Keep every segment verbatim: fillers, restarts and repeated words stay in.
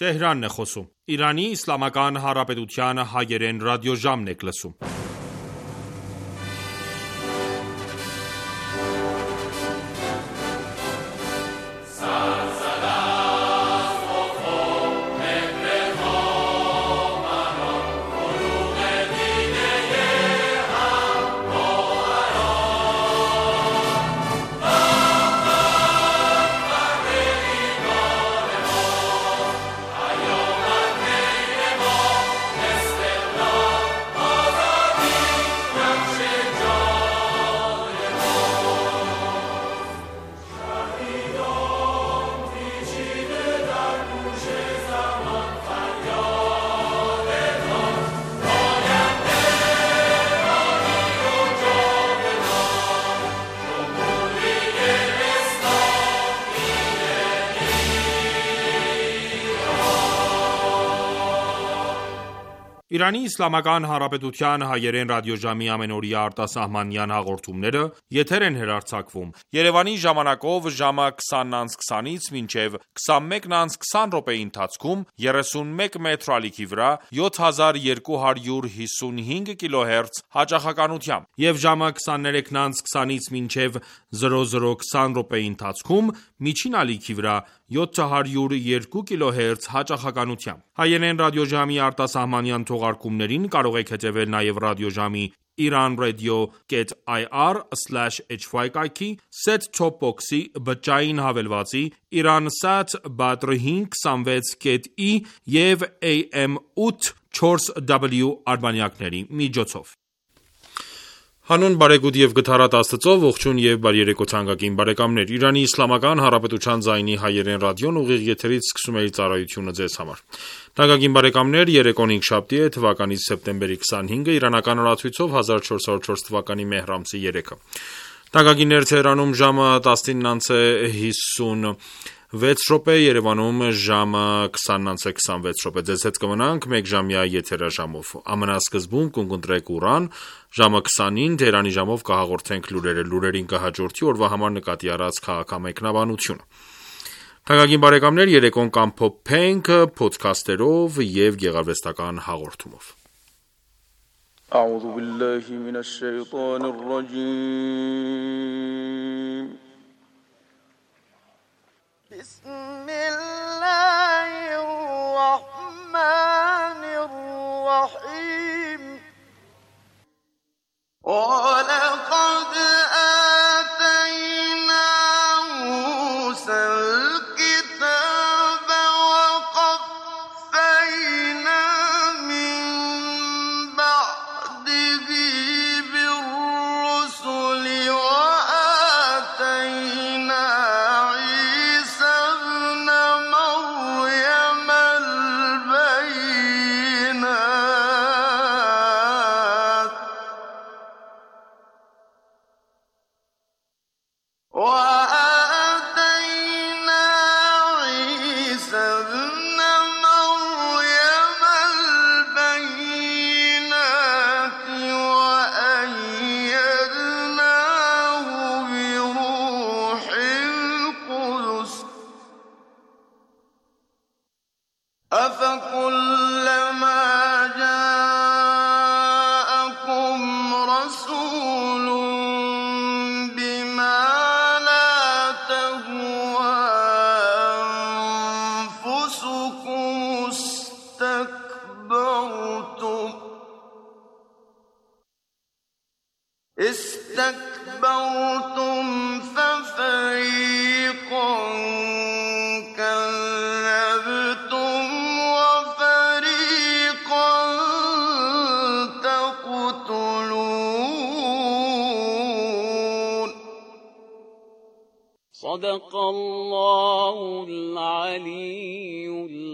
Թեհրանն է խոսում։ Իրանի Իսլամական Հանրապետության հայերեն ռադիոժամն եք լսում։ Իրանի Իսլամական Հանրապետության հայերեն ռադիոժամի ամենօրյա արտասահմանյան հաղորդումները եթեր են հեռարձակվում Երևանի ժամանակով ժամը քսանից քսանից մինչև քսանմեկը քսան րոպեի ընթացքում երեսունմեկ մետր ալիքի վրա յոթ հազար երկու հարյուր հիսունհինգ կիլոհերց հաճախականությամբ եւ ժամը քսաներեքը քսանից մինչև զրո զրո քսան րոպեի ընթացքում միջին ալիքի վրա յոթ հարյուր երկու կիլոհերց հաճախականությամբ։ Հայերեն ռադիոժամի արտասահմանյան թողարկումներին կարող եք հետևել նաև ռադիոժամի iranradio.ir slash hy կայքի, set-top box-ի, բջջային հավելվածի, Iransat Badr հինգ հիսունվեց ի և A M ութ չորս W արբանյակների միջոցով։ Հանուն բարեգութ եւ գթառատ Աստծո, ողջույն եւ բարի երեկո թանկագին բարեկամներ։ Իրանի Իսլամական Հանրապետության ձայնի հայերեն ռադիոն ուղիղ եթերից սկսում է իր ծառայությունը ձեզ համար։ Թանկագին բարեկամներ, երեկոն հինգշաբթի է, թվականի սեպտեմբերի քսանհինգը, իրանական օրացույցով հազար չորս հարյուր չորս թվականի մեհր ամսի երեքը։ Թանկագիններ, Թեհրանում ժամը տասնինը հիսունվեց րոպե, Երևանում ժամը քսանինը քսանվեց րոպե։ Ձեզ հետ կմնանք մեկ ժամյա եթերաժամով։ Ամենասկզբում կընտրեք Ուրան, ժամը քսանին Թեհրանի ժամով կհաղորդենք լուրերը, լուրերին կհաջորդի օրվա համար նկատի առած քաղաքամեկնաբանությունը։ Թանկագին բարեկամներ, երեկոն կամփոփենք փոդքասթերով եւ գեղարվեստական հաղորդումով։ أعوذ بالله من الشيطان الرجيم بسم الله الرحمن الرحيم ولقد آتينا موسى الكتاب وقفينا من بعده بالرسل وآتينا عيسى ابن مريم البينات وآتينا عيسى ابن مريم البينات وأيدناه بروح القدس أفكلما جاءكم رسول بما لا تهوى أنفسكم استكبرتم استكبرتم ففريقا كذبتم وفريقا تقتلون صدق الله العلي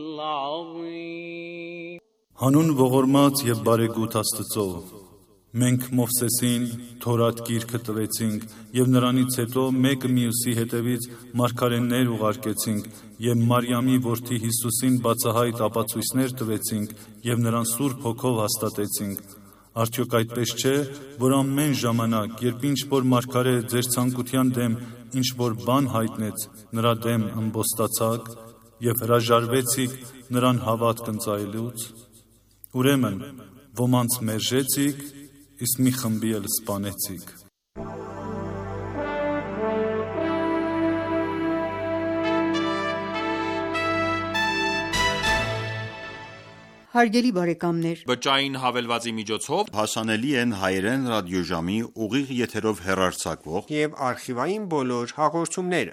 العظيم Հանուն ողորմած եւ բարեգութ Աստծո, մենք Մովսեսին Թորատ գիրքը տվեցինք եւ նրանից հետո մեկը մյուսի հետևից մարգարեներ ուղարկեցինք եւ Մարիամի որդի Հիսուսին բացահայտ ապացույցներ տվեցինք եւ նրան Սուրբ Հոգով հաստատեցինք։ Արդյոք այդպես չէ, որ ամեն ժամանակ, երբ ինչ որ մարգարե ձեր ցանկության դեմ ինչ որ բան հայտնեց, նրա դեմ ըմբոստացաք։ եւ հրաժարվեցիք նրան հավատք ընծայելուց։ Ուրեմն ոմանց մերժեցիք, իսկ մի խմբի էլ սպանեցիք։ Հարգելի բարեկամներ, Բջջային հավելվածի միջոցով հասանելի են հայերեն ռադիոժամի ուղիղ եթերով հեռարձակվող եւ արխիվային բոլոր հաղորդումները։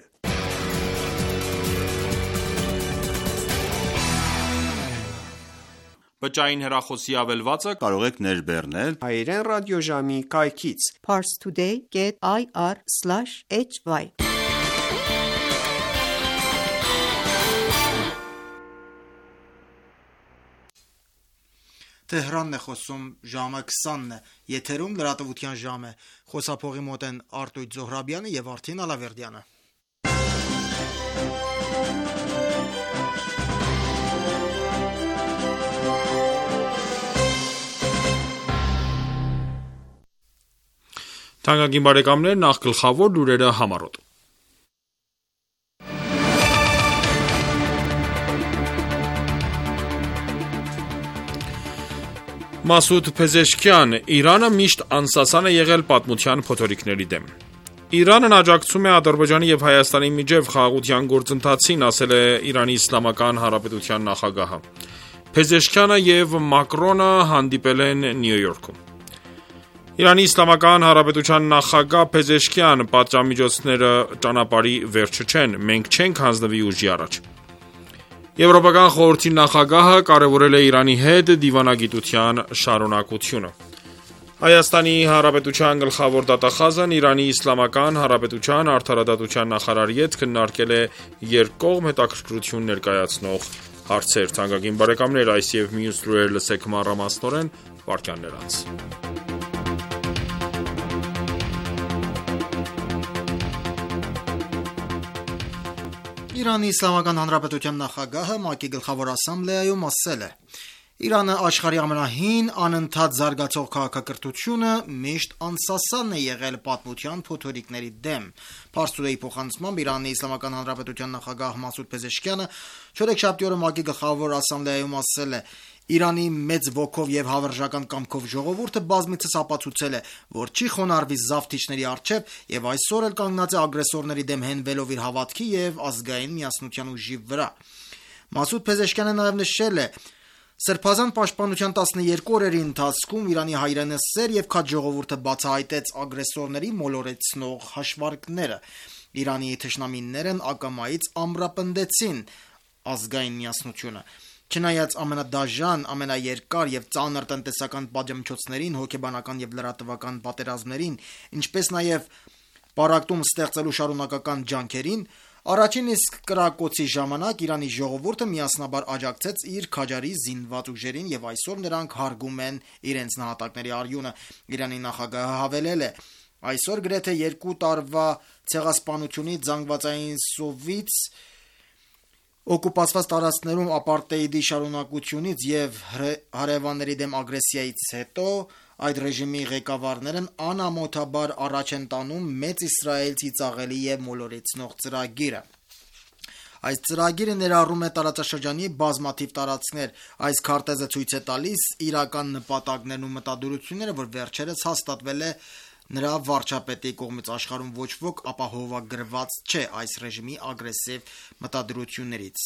Բջջային հեռախոսի հավելվածը կարող եք ներբեռնել Հայերեն ռադիոժամի կայքից parstoday dot i r slash h y Tehranն է խոսում, ժամը քսանն է, եթերում լրատվության ժամ է, խոսափողի մոտ են Արտույտ Զոհրաբյանը և Արթին Ալավերդյանը։ Թանկագին բարեկամներ, նախ գլխավոր լուրերը համառոտ։ Մասուդ Փեզեշքյան, Իրանը միշտ անսասան է եղել պատմության փոթորիկների դեմ։ Իրանն աջակցում է Ադրբեջանի եւ Հայաստանի միջև խաղաղության գործընթացին, ասել է Իրանի Իսլամական Հանրապետության նախագահը։ Փեզեշքյանը եւ Մակրոնը հանդիպել են Նյու Յորքում։ Իրանի Իսլամական Հանրապետության նախագահ Փեզեշքյան, պատժամիջոցները ճանապարհի վերջը չեն, մենք չենք հանձնվի ուժի առաջ։ Եվրոպական խորհրդի նախագահը կարևորել է Իրանի հետ դիվանագիտության շարունակությունը։ Հայաստանի Հանրապետության գլխավոր դատախազն Իրանի Իսլամական Հանրապետության արդարադատության նախարարի հետ քննարկել է երկկողմ հետաքրքրություն ներկայացնող հարցեր։ Թանկագին բարեկամներ, այս եւ մյուս լուրեր լսեք մանրամասնորեն վարքյաններ անց։ Իրանի Իսլամական Հանրապետության նախագահը ՄԱԿ-ի գլխավոր ասամբլեայում ասել է. Իրանը աշխարհի ամենահին անընդհատ զարգացող քաղաքակրթությունը միշտ անսասան է եղել պատմության փոթորիկների դեմ։ Փարսուդեի փոխանցմամբ Իրանի Իսլամական Հանրապետության նախագահ Մասուդ Փեզեշքյանը չորեքշաբթի օրը ՄԱԿ-ի գլխավոր ասամբլեայում ասել է. Իրանի մեծ ոգով եւ հավերժական կամքով ժողովուրդը բազմիցս ապացուցել է, որ չի խոնարհվի զավթիչների առջև եւ այսօր էլ կանգնած է ագրեսորների դեմ հենվելով իր հավատքի եւ ազգային միասնության ուժի վրա։ Մասուդ Փեզեշքյանը նաեւ նշել է. Սրբազան պաշտպանության տասներկու օրերի ընթացքում Իրանի հայրենասեր եւ քաջ ժողովուրդը բացահայտեց ագրեսորների մոլորեցնող հաշվարկները։ Իրանի թշնամիներն ակամայից ամրապնդեցին ազգային միասնությունը։ Չնայած ամենադաժան, ամենաերկար եւ ծանր տնտեսական պատժամիջոցներին, հոգեբանական եւ լրատվական պատերազմներին, ինչպես նաեւ պարակտում ստեղծելու շարունակական ջանքերին, առաջին իսկ կրակոցի ժամանակ Իրանի ժողովուրդը միասնաբար աջակցեց իր քաջարի զինված ուժերին եւ այսօր նրանք հարգում են իրենց նահատակների արյունը։ Իրանի նախագահը հավելել է. Այսօր գրեթե երկու տարվա ցեղասպանությունից, զանգվածային սովից, օկուպացված տարածքներում ապարտեիդի շարունակությունից եւ հարևանների դեմ ագրեսիայից հետո այդ ռեժիմի ղեկավարներն անամոթաբար առաջ են տանում մեծ Իսրայել ծիծաղելի եւ մոլորեցնող ծրագիրը։ Այս ծրագիրը ներառում է տարածաշրջանի բազմաթիվ տարածքներ։ Այս քարտեզը ցույց է տալիս իրական նպատակներն ու մտադրությունները, որ վերջերս հաստատվել է նրա վարչապետի կողմից աշխարհում ոչ ոք ապահովագրված չէ այս ռեժիմի ագրեսիվ մտադրություններից։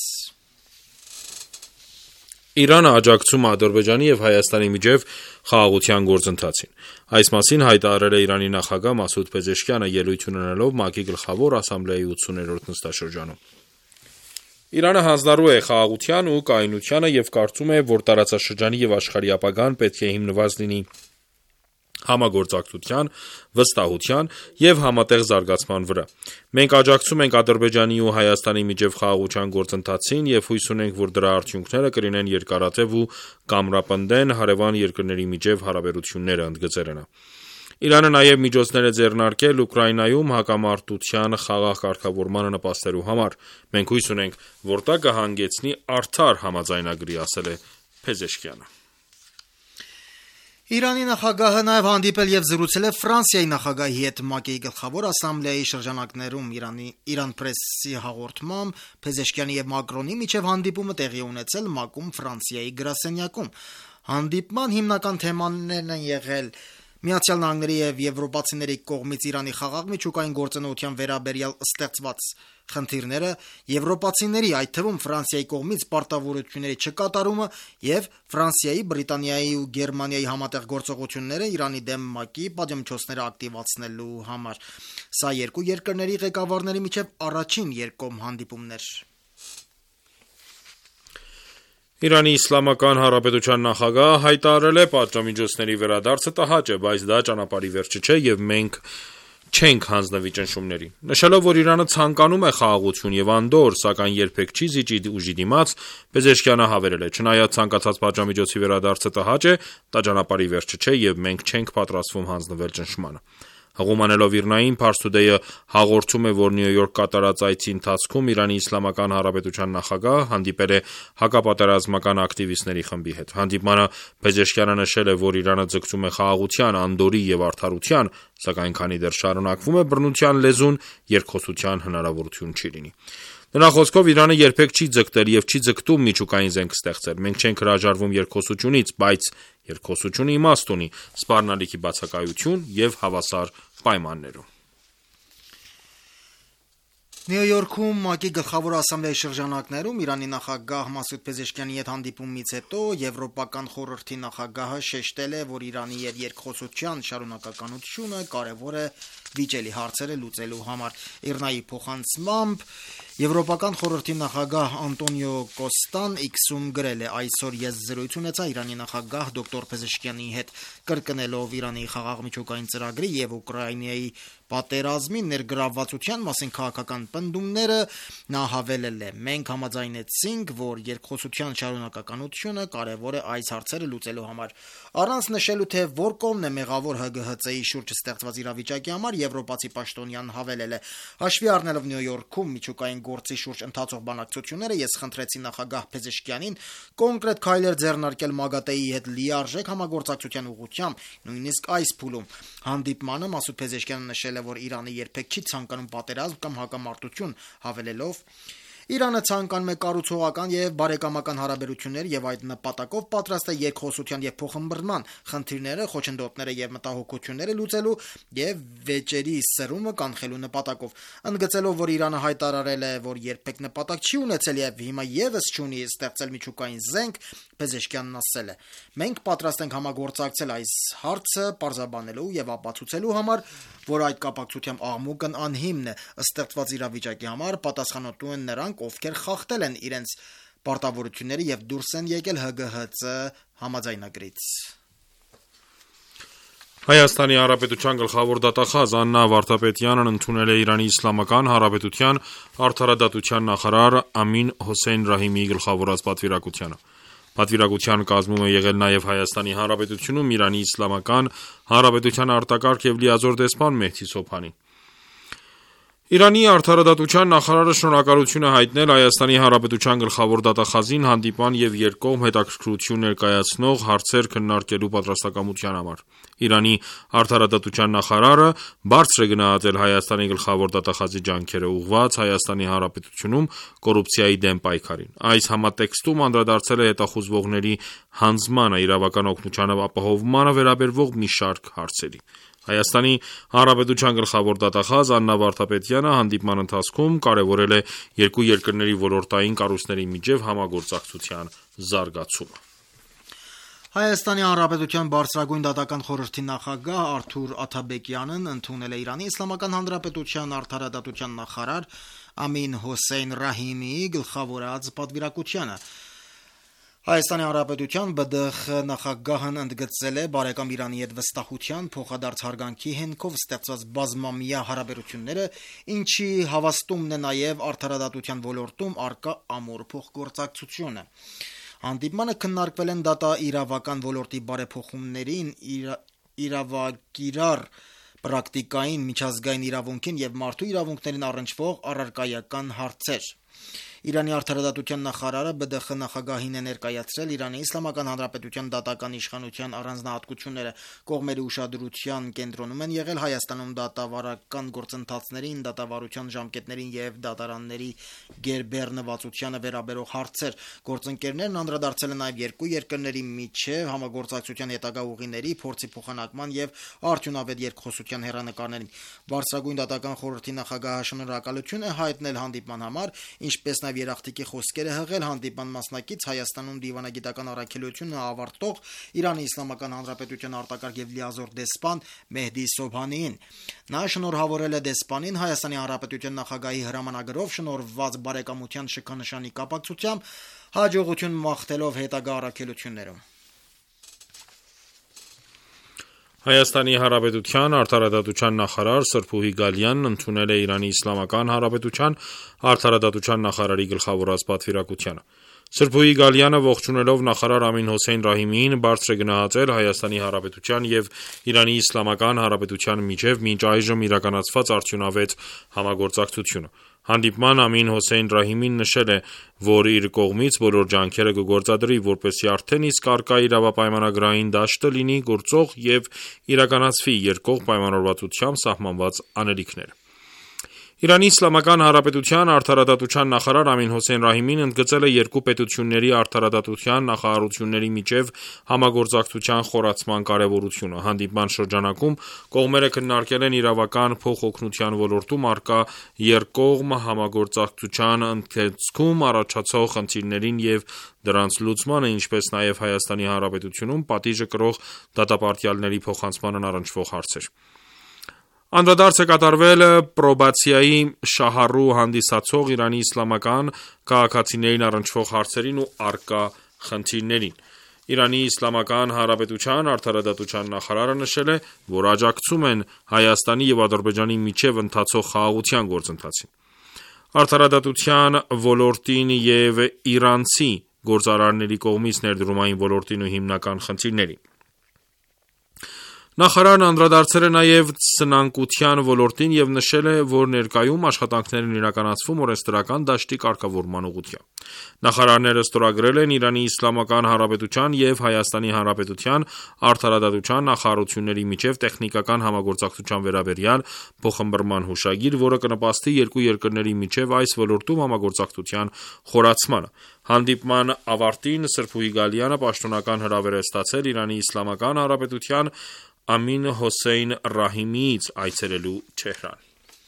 Իրանը աջակցում է Ադրբեջանի եւ Հայաստանի միջև խաղաղության գործընթացին։ Այս մասին հայտարարել է Իրանի նախագահ Մասուդ Փեզեշքյանը ելույթ ունենալով ՄԱԿ-ի գլխավոր ասամբլեայի ութսուներորդ նստաշրջանում։ Իրանը հանձնառու է խաղաղության ու կայունությանը եւ կարծում է, որ տարածաշրջանի եւ աշխարհի ապագան պետք է հիմնված լինի համագործակցության, վստահության եւ համատեղ զարգացման վրա։ Մենք աջակցում ենք Ադրբեջանի ու Հայաստանի միջև խաղաղության գործընթացին եւ հույս ունենք, որ դրա արդյունքները կլինեն երկարատև ու կամրապնդեն հարևան երկրների միջև հարաբերությունները, ընդգծել են։ Իրանը նաեւ միջոցներ է ձեռնարկել Ուկրաինայում հակամարտության խաղաղ կարգավորմանը նպաստելու համար։ Մենք հույս ունենք, որ դա կհանգեցնի արդար համաձայնագրի, ասել է Փեզեշքյանը։ Իրանի նախագահը նաև հանդիպել եւ զրուցել է Ֆրանսիայի նախագահի հետ ՄԱԿ-ի գլխավոր ասամբլեայի շրջանակներում Իրանի Իրան պրեսի հաղորդմամբ Փեզեշքյանի եւ Մակրոնի միջև հանդիպումը տեղի ունեցել ՄԱԿ-ում Ֆրանսիայի գրասենյակում։ Հանդիպման հիմնական թեմաներն են եղել Միացյալ Նահանգների եւ եվրոպացիների կողմից Իրանի խաղաղ միջուկային գործունեության վերաբերյալ ստեղծված խնդիրները, եվրոպացիների, այդ թվում Ֆրանսիայի կողմից պարտավորությունների չկատարումը եւ Ֆրանսիայի, Բրիտանիայի ու Գերմանիայի համատեղ գործողությունները Իրանի դեմ ՄԱԿ-ի պատժամիջոցները ակտիվացնելու համար։ Սա երկու երկրների ղեկավարների միջև առաջին երկկողմ հանդիպումն էր։ Իրանի Իսլամական Հանրապետության նախագահը հայտարարել է պատժամիջոցների վերադարձը տհաճ է, բայց դա ճանապարհի վերջը չէ եւ մենք չենք հանձնվի ճնշումների։ Նշելով, որ Իրանը ցանկանում է խաղաղություն եւ անդորր, սակայն երբեք չի զիջի ուժի դիմաց, Փեզեշքյանը հավելել է. «Չնայած ցանկացած պատժամիջոցի վերադարձը տհաճ է, դա ճանապարհի վերջը չէ եւ մենք չենք պատրաստվում հանձնվել ճնշմանը»։ Հղում անելով Իրնային, Pars Today-ը հաղորդում է, որ Նյու Յորք կատարած այցի ընթացքում Իրանի Իսլամական Հանրապետության նախագահը հանդիպել է հակապատերազմական ակտիվիստների խմբի հետ։ Հանդիպմանը Փեզեշքյանը նշել է, որ Իրանը ձգտում է խաղաղության, անդորրի եւ արդարության, սակայն քանի դեռ շարունակվում է բռնության լեզուն, երկխոսության հնարավորություն չի լինի։ Նրա խոսքով Իրանը երբեք չի ձգտել եւ չի ձգտում միջուկային զենք ստեղծել։ Մենք չենք հրաժարվում երկխոսությունից, բայց երկխոսությունը իմաստ ունի, սպառնալիքի բացակայություն եւ հավասար պայմաններում։ Նյու Յորքում ՄԱԿ-ի գլխավոր ասամբլեայի շրջանակներում Իրանի նախագահ Մասուդ Փեզեշքյանի հետ հանդիպումից հետո Եվրոպական խորհրդի նախագահը շեշտել է, որ Իրանի եւ երկխոսության շարունակականությունը կարևոր է վիճելի հարցերը լուծելու համար։ Իրնայի փոխանցմամբ Եվրոպական խորհրդի նախագահ Անտոնիո Կոստան X-ում գրել է. «Այսօր ես զրույց ունեցա Իրանի նախագահ դոկտոր Փեզեշքյանի հետ, կրկնելով Իրանի խաղաղ միջուկային ծրագրի եւ Ուկրաինայի պատերազմի ներգրավվածության մասին քաղաքական պնդումները, նա հավելել է. «Մենք համաձայնեցինք, որ երկխոսության շարունակականությունը կարևոր է այս հարցերը լուծելու համար»։ Առանց նշելու, թե որ կողմն է մեղավոր ՀԳՀԾ-ի շուրջ ստեղծված իրավիճակի համար, եվրոպացի պաշտոնյան հավելել է. «Հաշվի առնելով Նյու Յորքում միջուկային գործի շուրջ ընթացող բանակցությունները, ես խնդրեցի նախագահ Փեզեշքյանին կոնկրետ քայլեր ձեռնարկել ՄԱԳԱՏԷ-ի հետ լիարժեք համագործակցության ուղղությամբ, նույնիսկ այս փուլում»։ Հանդիպմանը Մասուդ Փեզեշքյանը նշել է, որ Իրանը երբեք չի ցանկանում պատերազմ կամ հակամարտություն, հավելելով. «Իրանը ցանկանում է կառուցողական եւ բարեկամական հարաբերություններ եւ այդ նպատակով պատրաստ է երկխոսության եւ փոխըմբռնման խնդիրները, խոչընդոտները եւ մտահոգությունները լուծելու եւ վեճերի սրումը կանխելու նպատակով»։ Ընդգծելով, որ Իրանը հայտարարել է, որ երբեք նպատակ չի ունեցել եւ հիմա եւս չունի ստեղծել միջուկային զենք, Փեզեշքյանն ասել է. «Մենք պատրաստ ենք համագործակցել այս հարցը պարզաբանելու եւ ապացուցելու համար, որ այդ կապակցությամբ աղմուկն անհիմն է, ստեղծված իրավիճակի համար պատասխանատու են նրանք, ովքեր խախտել են իրենց պարտավորությունները եւ դուրս են եկել ՀԳՀԾ համաձայնագրից»։ Հայաստանի Հանրապետության գլխավոր դատախազ Աննա Վարդապետյանն ընդունել է Իրանի Իսլամական Հանրապետության արդարադատության նախարար Ամին Հոսեյն Ռահիմիի գլխավորած պատվիրակությանը։ Պատվիրակության կազմում է եղել նաև Հայաստանի Հանրապետությունում Իրանի Իսլամական Հանրապետության արտակարգ եւ լիազոր դեսպան Մեհդի Սոփանի։ Իրանի արդարադատության նախարարը շնորհակալություն է հայտնել Հայաստանի Հանրապետության գլխավոր դատախազին հանդիպան եւ երկկողմ հետաքրքրություն ներկայացնող հարցեր քննարկելու պատրաստակամության համար։ Իրանի արդարադատության նախարարը բարձր է գնահատել Հայաստանի գլխավոր դատախազի ջանքերը ուղղված Հայաստանի Հանրապետությունում կոռուպցիայի դեմ պայքարին։ Այս համատեքստում անդրադարձել է հետախուզվողների հանձնմանը, իրավական օգնության ապահովմանը վերաբերվող մի շարք հարցերի։ Հայաստանի Հանրապետության գլխավոր դատախազ Աննա Վարդապետյանը հանդիպման ընթացքում կարևորել է երկու երկրների ոլորտային կառույցների միջև համագործակցության զարգացումը։ Հայաստանի Հանրապետության բարձրագույն դատական խորհրդի նախագահ Արթուր Աթաբեկյանն ընդունել է Իրանի Իսլամական Հանրապետության արդարադատության նախարար Ամին Հոսեյն Ռահիմիի գլխավորած պատվիրակությանը։ Հայաստանի Հանրապետության Բ Դ Խ նախագահն ընդգծել է բարեկամ Իրանի հետ վստահության փոխադարձ հարգանքի հենքով ստեղծված բազմամյա հարաբերությունները, ինչի հավաստումն է նաև արդարադատության ոլորտում առկա ամուր փոխգործակցությունը։ Հանդիպմանը քննարկվել են դատաիրավական ոլորտի բարեփոխումներին, իրավակիրառ պրակտիկային, միջազգային իրավունքին եւ մարդու իրավունքներին առնչվող առարկայական հարցեր։ Իրանի արդարադատության նախարարը Բ Դ Խ նախագահին է ներկայացրել Իրանի Իսլամական Հանրապետության դատական իշխանության առանձնահատկությունները։ Կողմերի ուշադրության կենտրոնում են եղել Հայաստանում դատավարական գործընթացներին, դատավարության ժամկետներին եւ դատարանների գերբեռնվածությանը վերաբերող հարցեր։ Գործընկերներն անդրադարձել են նաեւ երկու երկրների միջև համագործակցության հետագա ուղիների, փորձի փոխանակման եւ արդյունավետ երկխոսության հեռանկարներին։ Բարձրագույն դատական խորհրդի նախագահը շնորհակալություն է հայտնել հանդիպման համար, ինչպես նաեւ երախտիկի խոսքեր է հղել հանդիպման մասնակից Հայաստանում դիվանագիտական առաքելությունը ավարտող Իրանի Իսլամական Հանրապետության արտակարգ եւ լիազոր դեսպան Մեհդի Սոբհանիին։ Նա շնորհավորել է դեսպանին Հայաստանի Հանրապետության նախագահի հրամանագրով շնորհված բարեկամության շքանշանի կապակցությամբ, հաջողություն մաղթելով հետագա առաքելություններում։ Հայաստանի Հանրապետության արդարադատության նախարար Սրփուհի Գալյանն ընդունել է Իրանի Իսլամական Հանրապետության արդարադատության նախարարի գլխավորած պատվիրակությանը։ Սրփուհի Գալյանը ողջունելով նախարար Ամին Հոսեյն Ռահիմիին բարձր է գնահատել Հայաստանի Հանրապետության եւ Իրանի Իսլամական Հանրապետության միջև մինչ այժմ իրականացված արդյունավետ համագործակցությունը։ Հանդիպման Ամին Հոսեյն Ռահիմին նշել է, որ իր կողմից բոլոր ջանքերը կգործադրի, որպեսզի արդեն իսկ առկա իրավապայմանագրային դաշտը լինի գործող եւ իրականացվի երկկողմ պայմանավորվածությամբ սահմանված անելիքները։ Իրանի Իսլամական Հանրապետության արդարադատության նախարար Ամին Հոսեյն Ռահիմին ընդգծել է երկու պետությունների արդարադատության նախարարությունների միջև համագործակցության խորացման կարևորությունը։ Հանդիպման շրջանակում կողմերը քննարկել են իրավական փոխօգնության ոլորտում առկա երկկողմ համագործակցության ընթացքում առաջացող խնդիրներին եւ դրանց լուծմանը, ինչպես նաեւ Հայաստանի Հանրապետությունում պատիժը կրող դատապարտյալների փոխանցմանն առնչվող հարցեր։ Անդրադարձ է կատարվել պրոբացիայի շահառու հանդիսացող Իրանի իսլամական քաղաքացիներին առնչվող հարցերին ու առկա խնդիրներին։ Իրանի Իսլամական Հանրապետության արդարադատության նախարարը նշել է, որ աջակցում են Հայաստանի եւ Ադրբեջանի միջև ընթացող խաղաղության գործընթացին։ Արդարադատության ոլորտին եւ իրանցի գործարարների կողմից ներդրումային ոլորտին ու հիմնական խնդիրներին։ Նախարարն անդրադարձել է նաև սնանկության ոլորտին եւ նշել է, որ ներկայում աշխատանքներ են իրականացվում օրենսդրական դաշտի կարգավորման ուղղությամբ։ Նախարարները ստորագրել են Իրանի Իսլամական Հանրապետության եւ Հայաստանի Հանրապետության արդարադատության նախարարությունների միջև տեխնիկական համագործակցության վերաբերյալ փոխըմբռնման հուշագիր, որը կնպաստի երկու երկրների միջև այս ոլորտում համագործակցության խորացմանը։ Հանդիպման ավարտին Սրփուհի Գալյանը պաշտոնական հրավեր է ստացել Իրանի Իսլամական Հանրապետության Ամին Հոսեյն Ռահիմիից այցելելու Թեհրան։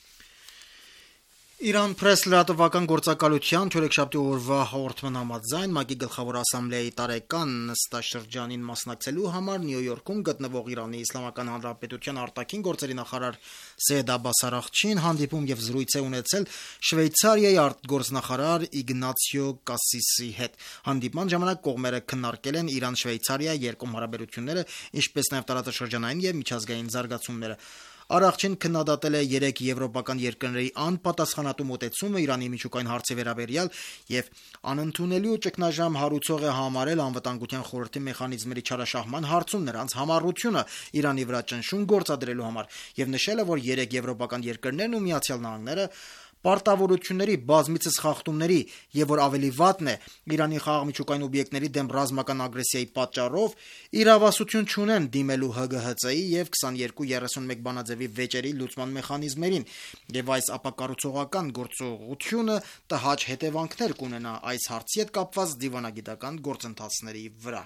Իրան պրես լրատվական գործակալության չորեքշաբթի օրվա հաղորդման համաձայն ՄԱԿ-ի գլխավոր ասամբլեայի տարեկան նստաշրջանին մասնակցելու համար Նյու Յորքում գտնվող Իրանի Իսլամական Հանրապետության արտաքին գործերի նախարար Սեյեդ Աբբաս Արաղչին հանդիպում եւ զրույց է ունեցել Շվեյցարիայի արտգործնախարար Իգնացիո Կասիսի հետ։ Հանդիպման ժամանակ կողմերը քննարկել են Իրան-Շվեյցարիա երկկողմ հարաբերությունները, ինչպես նաեւ տարածաշրջանային եւ միջազգային զարգացումները։ Արաղչին քննադատել է երեք եվրոպական երկրների անպատասխանատու մոտեցումը Իրանի միջուկային հարցի վերաբերյալ եւ անընդունելի ու ճգնաժամ հարուցող է համարել անվտանգության խորհրդի մեխանիզմերի չարաշահման հարցում նրանց համառությունը Իրանի վրա ճնշում գործադրելու համար եւ նշել է, որ երեք եվրոպական երկրներն ու Միացյալ Նահանգները պարտավորությունների բազմիցս խախտումների եւ որ ավելի վատն է Իրանի խաղաղմիջուկային օբյեկտների դեմ ռազմական ագրեսիայի պատճառով իրավասություն չունեն դիմելու Հ Գ Հ Ց-ի եւ քսաներկու երեսունմեկ բանաձևի վեճերի լուծման մեխանիզմերին եւ այս ապակառուցողական գործողությունը տհաճ հետևանքներ կունենա այս հարցի հետ կապված դիվանագիտական գործընթացների վրա։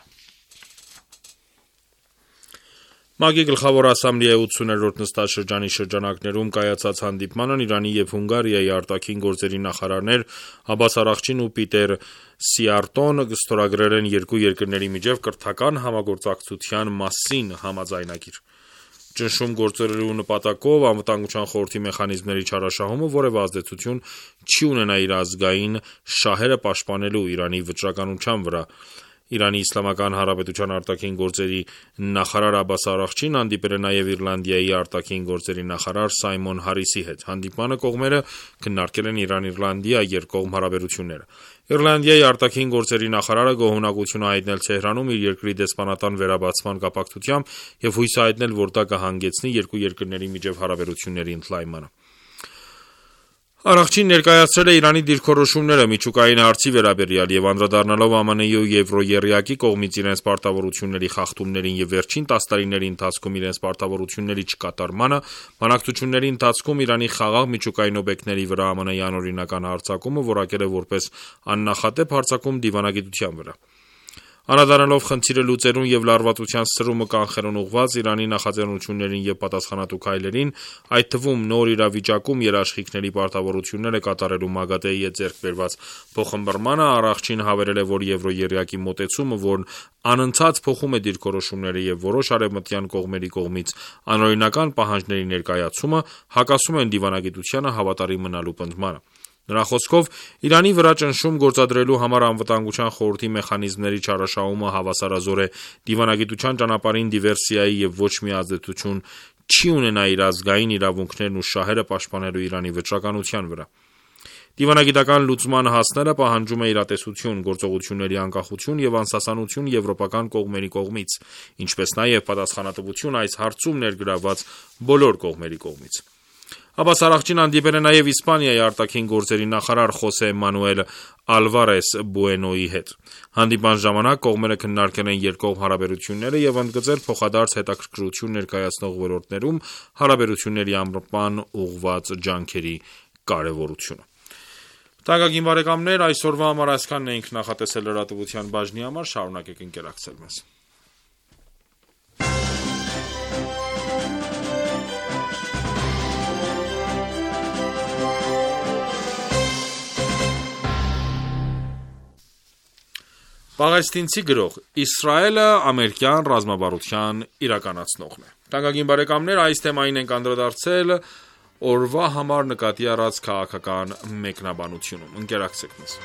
ՄԱԿ-ի գլխավոր ասամբլեայի ութսուներորդ նստաշրջանի շրջանակներում կայացած հանդիպմանն Իրանի եւ Հունգարիայի արտաքին գործերի նախարարներ Աբբաս Արաղչին ու Պիտեր Սիարտոն ստորագրել են երկու երկրների միջև կրթական համագործակցության մասին համաձայնագիր։ Ճնշում գործելու նպատակով անվտանգության խորհրդի մեխանիզմների չարաշահումը որևէ ազդեցություն չի ունենա իր ազգային շահերը պաշտպանելու Իրանի վճռականության վրա։ Իրանի Իսլամական Հանրապետության արտաքին գործերի նախարար Աբբաս Արաղչին հանդիպել է նաև Իռլանդիայի արտաքին գործերի նախարար Սայմոն Հարիսի հետ։ Հանդիպմանը կողմերը քննարկել են Իրան-Իռլանդիա երկկողմ հարաբերությունները։ Իռլանդիայի արտաքին գործերի նախարարը գոհունակություն հայտնել Թեհրանում իր երկրի դեսպանատան վերաբացման կապակցությամբ եւ հույս հայտնել, որ դա կհանգեցնի երկու երկրների միջև հարաբերությունների ընդլայնմանը։ Առաքչին ներկայացրել է Իրանի դիրքորոշումները միջուկային հարցի վերաբերյալ եւ անդրադառնալով ԱՄՆ-ի ու Եվրոերիակի կողմից իրենց պարտավորությունների խախտումներին եւ վերջին տասը տարիների ընթացքում իրենց պարտավորությունների չկատարմանը, բանակցությունների ընթացքում Իրանի խաղաղ միջուկային օբյեկտների վրա ԱՄՆ-ի անօրինական հարձակումը որակել է որպես աննախադեպ հարձակում դիվանագիտության վրա։ Անդրադառնալով խնդիրը լուծելուն եւ լարվածության սրումը կանխելուն ուղղված Իրանի նախաձեռնություններին եւ պատասխանատու քայլերին, այդ թվում նոր իրավիճակում երաշխիքների պարտավորությունները կատարելու ՄԱԳԱՏԷ-ի հետ ձեռք բերված փոխըմբռնմանը, Առաքչին հավելել է, որ Եվրոերիակի մոտեցումը, որն անընդհատ փոխում է դիրքորոշումները եւ որոշ արևմտյան կողմերի կողմից անօրինական պահանջների ներկայացումը, հակասում են դիվանագիտությանը հավատարիմ մնալու պնդմանը։ Նրա խոսքով Իրանի վրա ճնշում գործադրելու համար անվտանգության խորհրդի մեխանիզմների չարաշահումը հավասարազոր է դիվանագիտության ճանապարհին դիվերսիայի եւ ոչ մի ազդեցություն չի ունենա իր ազգային իրավունքներն ու շահերը պաշտպանելու Իրանի վճռականության վրա։ Դիվանագիտական լուծման հասնելը պահանջում է իրատեսություն, գործողությունների անկախություն եւ անսասանություն եվրոպական կողմերի կողմից, ինչպես նաեւ պատասխանատվություն այս հարցում ներգրավված բոլոր կողմերի կողմից։ Աբբաս Առաքչին հանդիպել է նաև Իսպանիայի արտաքին գործերի նախարար Խոսե Մանուել Ալվարես Բուենոյի հետ։ Հանդիպման ժամանակ կողմերը քննարկել են երկկողմ հարաբերությունները եւ ընդգծել փոխադարձ հետաքրքրություն ներկայացնող ոլորտներում հարաբերությունների ամրապան ուղղված ջանքերի կարեւորությունը։ Թանկագին բարեկամներ, այսօրվա համար այսքանն էինք նախատեսել լրատվության բաժնի համար, շարունակեք ընկերակցել մեզ։ Պաղեստինցի գրող Իսրայելը ամերիկյան ռազմավարության իրականացնողն է։ Թանկագին բարեկամներ, այս թեմային ենք անդրադարձել օրվա համար նկատի առած քաղաքական մեկնաբանությունում։ Ընկերակցեք մեզ։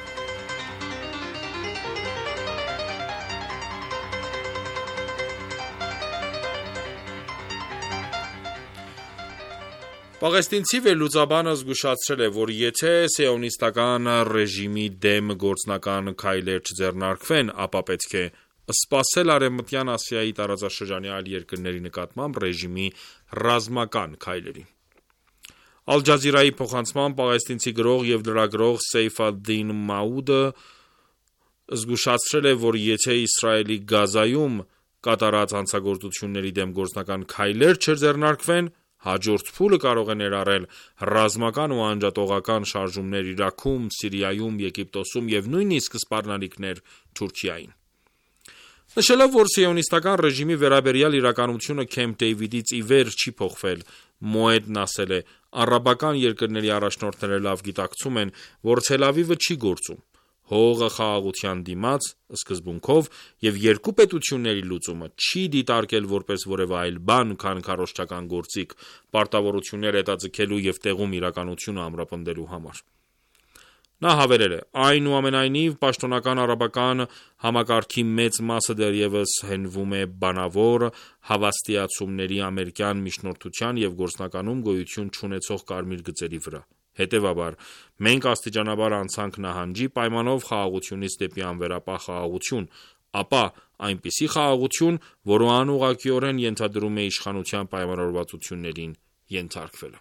Պաղեստինցի վերլուծաբանը զգուշացրել է, որ եթե սիոնիստական ռեժիմի դեմ գործնական քայլեր չձեռնարկվեն, ապա պետք է սպասել Արևմտյան Ասիայի տարածաշրջանի այլ երկրների նկատմամբ ռեժիմի ռազմական քայլերի։ Ալ Ջազիրայի փոխանցման պաղեստինցի գրող եւ լրագրող Սեյֆ ալ-Դին Մաուդը զգուշացրել է, որ եթե Իսրայելի Գազայում կատարած հանցագործությունների դեմ գործնական քայլեր չձեռնարկվեն, հաջորդ փուլը կարող է ներառել ռազմական ու անջատողական շարժումներ Իրաքում, Սիրիայում, Եգիպտոսում եւ նույնիսկ սպառնալիքներ Թուրքիային։ Նշելով, որ սիոնիստական ռեժիմի վերաբերյալ իրականությունը Քեմփ Դեյվիդից ի վեր չի փոխվել, Մոեդն ասել է. «Արաբական երկրների առաջնորդները լավ գիտակցում են, որ Թել Ավիվը չի գործում։ Հողը խաղաղության դիմաց սկզբունքով եւ երկու պետությունների լուծումը չի դիտարկել որպես որևէ այլ բան, քան քարոզչական գործիք, պարտավորություններ հետաձգելու եւ տեղում իրականությունը ամրապնդելու համար»։ Նա հավելել է. «Այնուամենայնիվ, պաշտոնական արաբական համակարգի մեծ մասը դեռևս հենվում է բանավոր հավաստիացումների ամերիկյան միջնորդության եւ գործնականում գոյություն չունեցող կարմիր գծերի վրա։ Հետևաբար, մենք աստիճանաբար անցանք նահանջի պայմանով խաղաղությունից դեպի անվերապահ խաղաղություն, ապա այնպիսի խաղաղություն, որը անուղղակիորեն ենթադրում է իշխանության պայմանավորվածություններին ենթարկվելը»։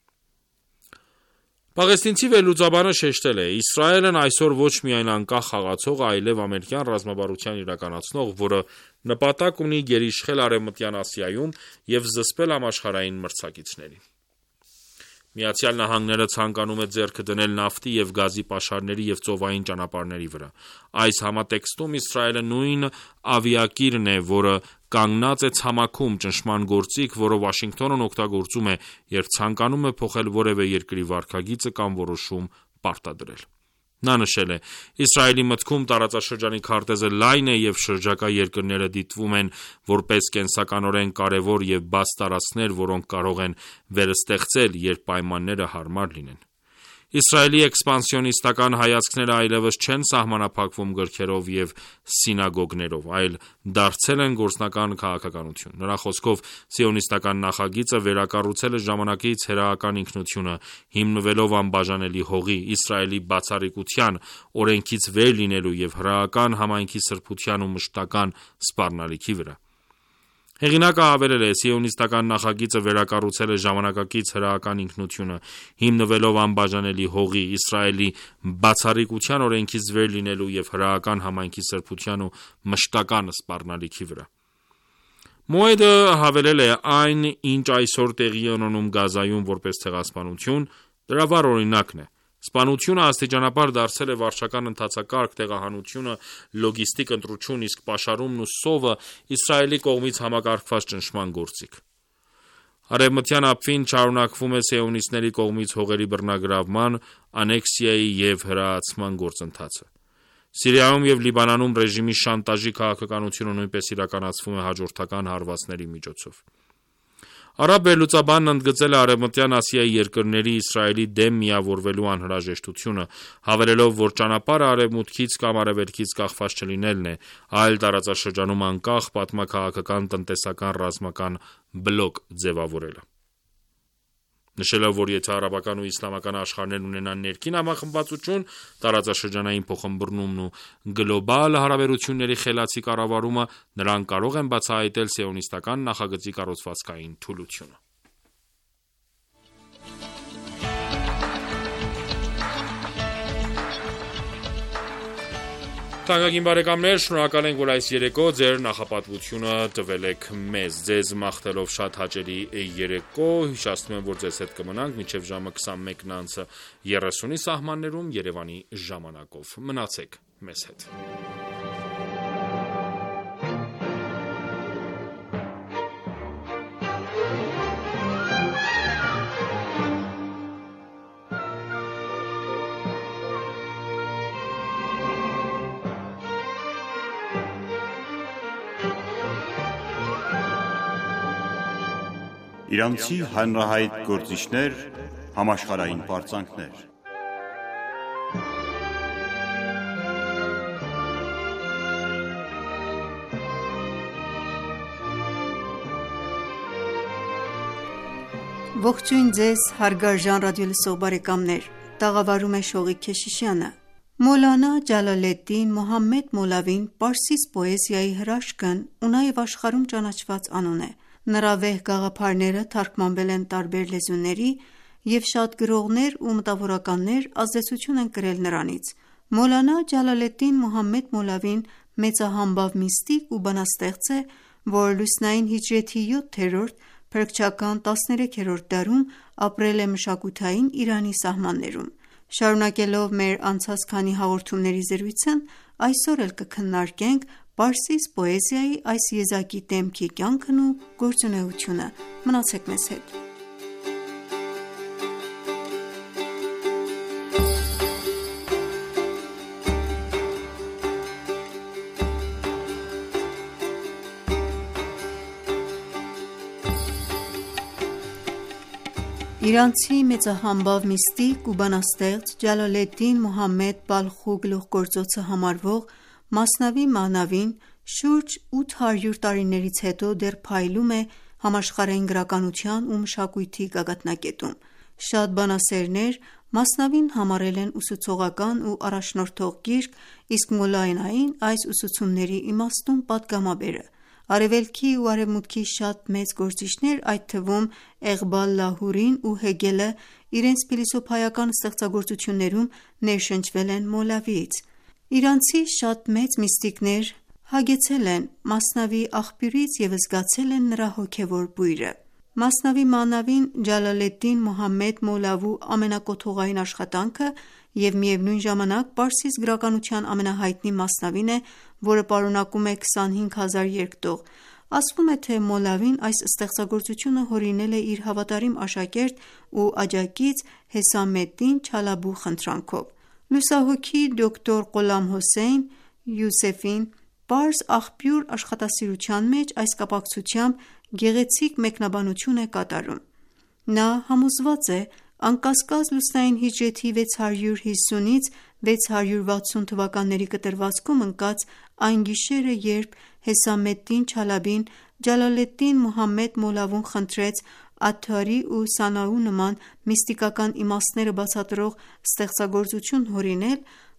Պաղեստինցի վերլուծաբանը շեշտել է. «Իսրայելն այսօր ոչ միայն անկախ խաղացող, այլև ամերիկյան ռազմավարության իրականացնող, որը նպատակ ունի գերիշխել Արևմտյան Ասիայում եւ զսպել համաշխարհային մրցակիցներին։ Միացյալ Նահանգները ցանկանում է ձեռքը դնել նավթի եւ գազի պաշարների եւ ծովային ճանապարհների վրա։ Այս համատեքստում Իսրայելը նույն ավիակիրն է, որը կանգնած է ցամաքում ճնշման գործիք, որը Վաշինգտոնն օգտագործում է, երբ ցանկանում է փոխել որևէ երկրի վարքագիծը կամ որոշում պարտադրել։ Նա նշել է. «Իսրայելի մտքում տարածաշրջանի քարտեզը լայն է եւ շրջակա երկրները դիտվում են որպես կենսականորեն կարեւոր եւ բաց տարածքներ, որոնք կարող են վերստեղծել, երբ պայմանները հարմար լինեն։ Իսրայելի էքսպանսիոնիստական հայացքները այլևս չեն սահմանափակվում գրքերով եւ սինագոգներով, այլ դարձել են գործնական քաղաքականություն։ Նրա խոսքով, սիոնիստական նախագիծը վերակառուցել է ժամանակից հերաական ինքնությունը, հիմնվելով անբաժանելի հողի, Իսրայելի բացառիկության, օրենքից վեր լինելու եւ հրեական համայնքի սրբության ու մշտական սպառնալիքի վրա։ Հեղինակը հավելել է. «Սիոնիստական նախագիծը վերակառուցել է ժամանակակից հրեական ինքնությունը, հիմնվելով անբաժանելի հողի, Իսրայելի բացառիկության օրենքից վեր լինելու և հրեական համայնքի սրբության ու մշտական սպառնալիքի վրա»։ Մոեդը հավելել է. «Այն, ինչ այսօր տեղի է ունենում Գազայում որպես ցեղասպանություն, դրա վառ օրինակն է։ Սպանությունը աստիճանաբար դարձել է վարչական ընթացակարգ, տեղահանությունը լոգիստիկ ընտրություն, իսկ պաշարումն ու սովը Իսրայելի կողմից համակարգված ճնշման գործիք։ Արևմտյան ափին շարունակվում է սիոնիստների կողմից հողերի բռնագրավման, անեքսիայի և հրեացման գործընթացը։ Սիրիայում և Լիբանանում ռեժիմի շանտաժի քաղաքականությունը նույնպես իրականացվում է հաջորդական հարվածների միջոցով։ Արաբ վերլուծաբանն ընդգծել է Արևմտյան Ասիայի երկրների Իսրայելի դեմ միավորվելու անհրաժեշտությունը, հավելելով, որ ճանապարհը արևմուտքից կամ արևելքից կախված չլինելն է, այլ տարածաշրջանում անկախ պատմաքաղաքական, տնտեսական, ռազմական բլոկ ձևավորելը։ Նշելով, որ եթե արաբական ու իսլամական աշխարհներն ունենան ներքին համախմբվածություն, տարածաշրջանային փոխըմբռնումն ու գլոբալ հարաբերությունների խելացի կառավարումը, նրանք կարող են բացահայտել սիոնիստական նախագծի կառուցվածքային թուլությունը։ Թանկագին բարեկամներ, շնորհակալ ենք, որ այս երեկո ձեր նախապատվությունը տվել եք մեզ։ Ձեզ մաղթելով շատ հաճելի երեկո, հիշեցնում եմ, որ ձեզ հետ կմնանք մինչև ժամը քսանմեկը երեսունի սահմաններում Երևանի ժամանակով։ Մնացեք մեզ հետ։ Իրանցի հանրահայտ գործիչներ, համաշխարհային պարծանքներ։ Ողջույն ձեզ, հարգարժան ռադիոլսող բարեկամներ, տաղավարում է Շողիկ Քեշիշյանը։ Մոլանա Ջալալեդդին Մոհամմեդ Մոլավին պարսից պոեզիայի հրաշքն ու նաև աշխարհում ճանաչված անուն է։ Նրա վեհ գաղափարները թարգմանվել են տարբեր լեզուների և շատ գրողներ ու մտավորականներ ազդեցություն են կրել նրանից։ Մոլանա Ջալալեդդին Մոհամմեդ Մոլավին մեծահամբավ միստիկ ու բանաստեղծ է, որ լուսնային հիջրեթի յոթերորդ, փրկչական տասներեքերորդ դարում ապրել է մշակութային Իրանի սահմաններում։ Շարունակելով մեր անցած քանի հաղորդումների զրույցն, այսօր էլ կքննարկենք պարսից պոեզիայի այս եզակի դեմքի կյանքն ու գործունեությունը։ Մնացեք մեզ հետ։ Իրանցի մեծահամբավ միստիկ ու բանաստեղծ Ջալալեդդին Մոհամմեդ Բալխու գլուխգործոցը համարվող Մասնավի Մաանավին շուրջ ութ հարյուր տարիներից հետո դեռ փայլում է համաշխարհային գրականության ու մշակույթի գագաթնակետում։ Շատ բանասերներ Մասնավին համարել են ուսուցողական ու առաջնորդող գիրք, իսկ Մոլանային այս ուսուցումների իմաստուն պատգամաբերը։ Արևելքի ու արևմուտքի շատ մեծ գործիչներ, այդ թվում Էղբալ Լահուրին ու Հեգելը, իրենց փիլիսոփայական ստեղծագործություններում ներշնչվել են Մոլավիից։ Իրանցի շատ մեծ միստիկներ հագեցել են Մասնավի աղբյուրից և զգացել են նրա հոգևոր բույրը։ Մասնավի Մաանավին Ջալալեդդին Մոհամմեդ Մոլավու ամենակոթողային աշխատանքը և միևնույն ժամանակ պարսից գրականության ամենահայտնի մասնավին է, որը պարունակում է քսանհինգ հազար երկտող։ Ասվում է, թե Մոլավին այս ստեղծագործությունը հորինել է իր հավատարիմ աշակերտ ու աջակից Հեսամեդդին Չալաբու խնդրանքով։ Լուսահոգի դոկտոր Ղոլամ Հոսեյն Յուսեֆին պարզ աղբյուր աշխատասիրության մեջ այս կապակցությամբ գեղեցիկ մեկնաբանություն է կատարում։ Նա համոզված է անկասկած լուսնային հիջրեթի վեց հարյուր հիսունից վեց հարյուր վաթսուն թվականների կտրվածքում ընկած այն գիշերը, երբ Հեսամեդդին Չալաբին Ջալալեդդին Մոհամմեդ Մոլավուն խնդրեց Աթարի ու Սանաու նման միստիկական իմաստները բացատրող ստեղծագործություն հորինել,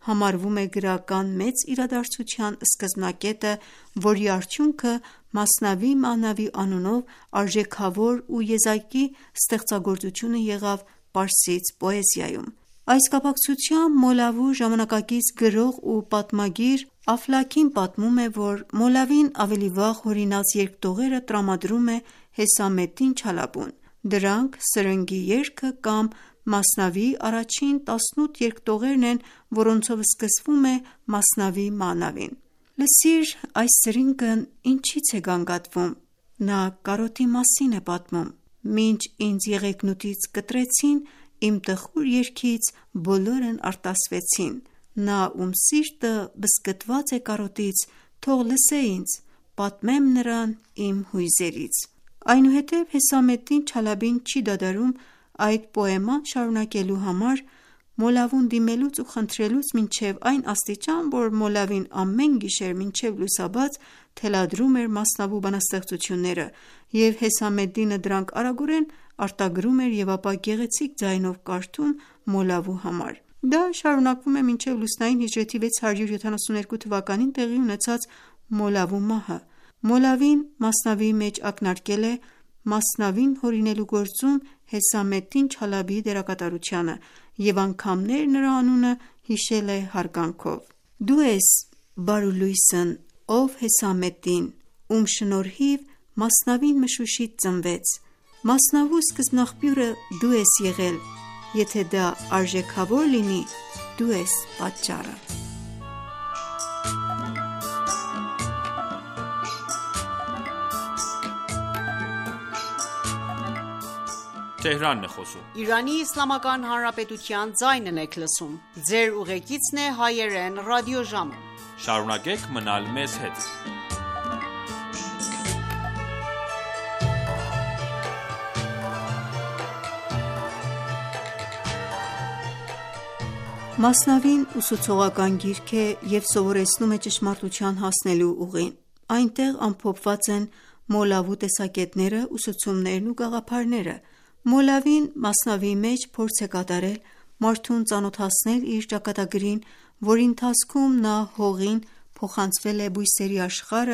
համարվում է գրական մեծ իրադարձության սկզբնակետը, որի արդյունքը Մասնավի Մաանավի անունով արժեքավոր ու եզակի ստեղծագործությունը եղավ պարսից պոեզիայում։ Այս կապակցությամբ Մոլավու ժամանակակից գրող ու պատմագիր Աֆլաքին պատմում է, որ Մոլավին ավելի վաղ հորինած երկտողերը տրամադրում է Հեսամեդդին Չալաբուն։ Դրանք Սրնգի երգը կամ Մասնավիի առաջին տասնութ երկտողերն են, որոնցով սկսվում է Մասնավի Մաանավին։ Լսիր, այս սրինգն ինչից է գանգատվում։ Նա կարոտի մասին է պատմում։ Մինչ ինձ եղեգնուտից կտրեցին, իմ տխուր երգից բոլորն արտասվեցին։ Նա, ում սիրտը բզկտված է կարոտից, թող լսե ինձ, պատմեմ նրան իմ հույզերից։ Այնուհետև Հեսամեդդին Չալաբին չի դադարում այդ պոեման շարունակելու համար, Մոլավուն դիմելուց ու խնդրելուց մինչև այն աստիճան, որ Մոլավին ամեն գիշեր մինչև լուսաբաց թելադրում էր Մասնավու բանաստեղծությունները, և Հեսամեդդինը դրանք արագորեն արտագրում էր և ապա գեղեցիկ ձայնով կարդում Մոլավու համար։ Դա շարունակվում է մինչև լուսնային հիջրեթի վեց հարյուր յոթանասուններկու թվականին տեղի ունեցած Մոլավու մահը։ Մոլավին Մասնավիի մեջ ակնարկել է Մասնավին հորինելու գործում Հեսամեդդին Չալաբիի դերակատարությանը և անգամներ նրա անունը հիշել է հարգանքով։ Դու ես բարուլույսն, ով Հեսամեդդին, ում շնորհիվ Մասնավին մշուշից ծնվեց։ Մասնավու սկզբնաղբյուրը դու ես եղել, եթե դա արժեքավոր լինի, դու ես պատճառը։ Իրանի Իսլամական Հանրապետության ձայնն եք լսում։ Ձեր ուղեկիցն է հայերեն ռադիոժամը։ Շարունակեք մնալ մեզ հետ։ Մասնավին ուսուցողական գիրք է և սովորեցնում է ճշմարտության հասնելու ուղին։ Այնտեղ ամփոփված են Մոլավու տեսակետները, ուսուցումներն ու գաղափարները։ Մոլավին Մասնավիի մեջ փորձ է կատարել մարդուն ծանոթացնել իր ճակատագրին, որի ընթացքում նա հողին փոխանցվել է բույսերի աշխարհը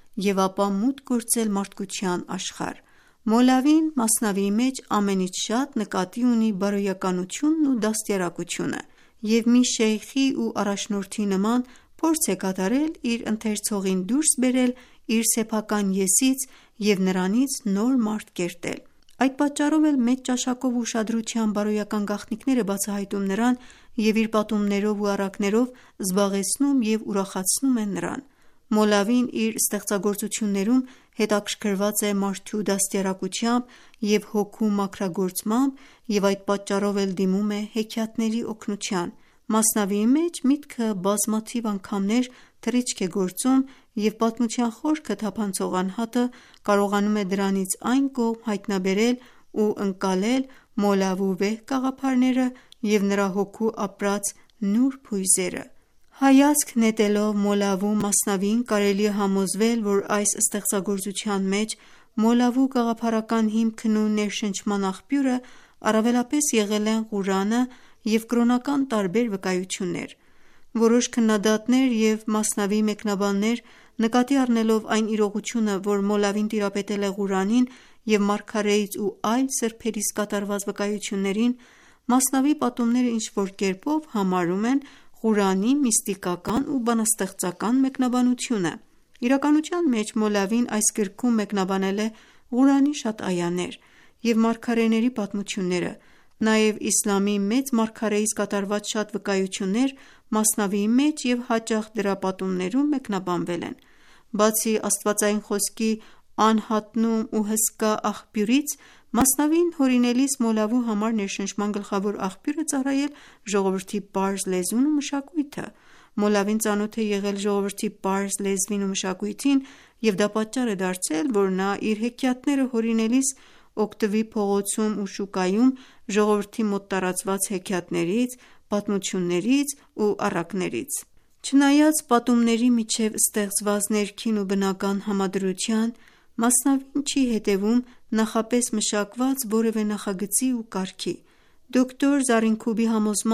և ապա մուտք գործել մարդկության աշխարհ։ Մոլավին Մասնավիի մեջ ամենից շատ նկատի ունի բարոյականությունն ու դաստիարակությունը և մի շեյխի ու առաջնորդի նման փորձ է կատարել իր ընթերցողին դուրս բերել իր սեփական ես-ից և նրանից նոր մարդ կերտել։ Այդ պատճառով էլ մեծ ճաշակով ու ուշադրությամբ բարոյական գաղտնիքներ է բացահայտում նրան և իր պատումներով ու առակներով զբաղեցնում և ուրախացնում է նրան։ Մոլավին իր ստեղծագործություններում հետաքրքրված է մարդու դաստիարակությամբ և հոգու մաքրագործմամբ և այդ պատճառով էլ դիմում է հեքիաթների օգնության։ Մասնավիի մեջ միտքը բազմաթիվ անգամներ թռիչք է գործում և պատմության խորքը թափանցող անհատը կարողանում է դրանից այն կողմ հայտնաբերել ու ընկալել Մոլավու վեհ գաղափարները և նրա հոգու ապրած նուրբ հույզերը։ Հայացք նետելով Մոլավու Մասնավիին կարելի է համոզվել, որ այս ստեղծագործության մեջ Մոլավու գաղափարական հիմքն ու ներշնչման աղբյուրը առավելապես եղել են Ղուրանը և կրոնական տարբեր վկայություններ։ Որոշ քննադատներ և Մասնավիի մեկնաբաններ, նկատի առնելով այն իրողությունը, որ Մոլավին տիրապետել է Ղուրանին և մարգարեից ու այլ սրբերից կատարված վկայություններին, Մասնավիի պատումները ինչ-որ կերպով համարում են Ղուրանի միստիկական ու բանաստեղծական մեկնաբանությունը։ Իրականության մեջ Մոլավին այս գրքում մեկնաբանել է Ղուրանի շատ այաներ և մարգարեների պատմությունները, նաև իսլամի մեծ մարգարեից կատարված շատ վկայություններ Մասնավիի մեջ և հաճախ դրա պատումներում մեկնաբանվել են։ Բացի աստվածային խոսքի անհատնում ու հսկա աղբյուրից, Մասնավիին հորինելիս Մոլավու համար ներշնչման գլխավոր աղբյուր է ծառայել ժողովրդի պարզ լեզուն ու մշակույթը։ Մոլավին ծանոթ է եղել ժողովրդի պարզ լեզվին ու մշակույթին և դա պատճառ է դարձել, որ նա իր հեքիաթները հորինելիս օգտվի փողոցում ու շուկայում ժողովրդի մոտ տարածված հեքիաթներից, պատմություններից ու առակներից։ Չնայած պատումների միջև ստեղծված ներքին ու բնական համադրության, Մասնավին չի հետևում նախապես մշակված որևէ նախագծի ու կարգի։ Դոկտոր Զարինքուբի համոզմամբ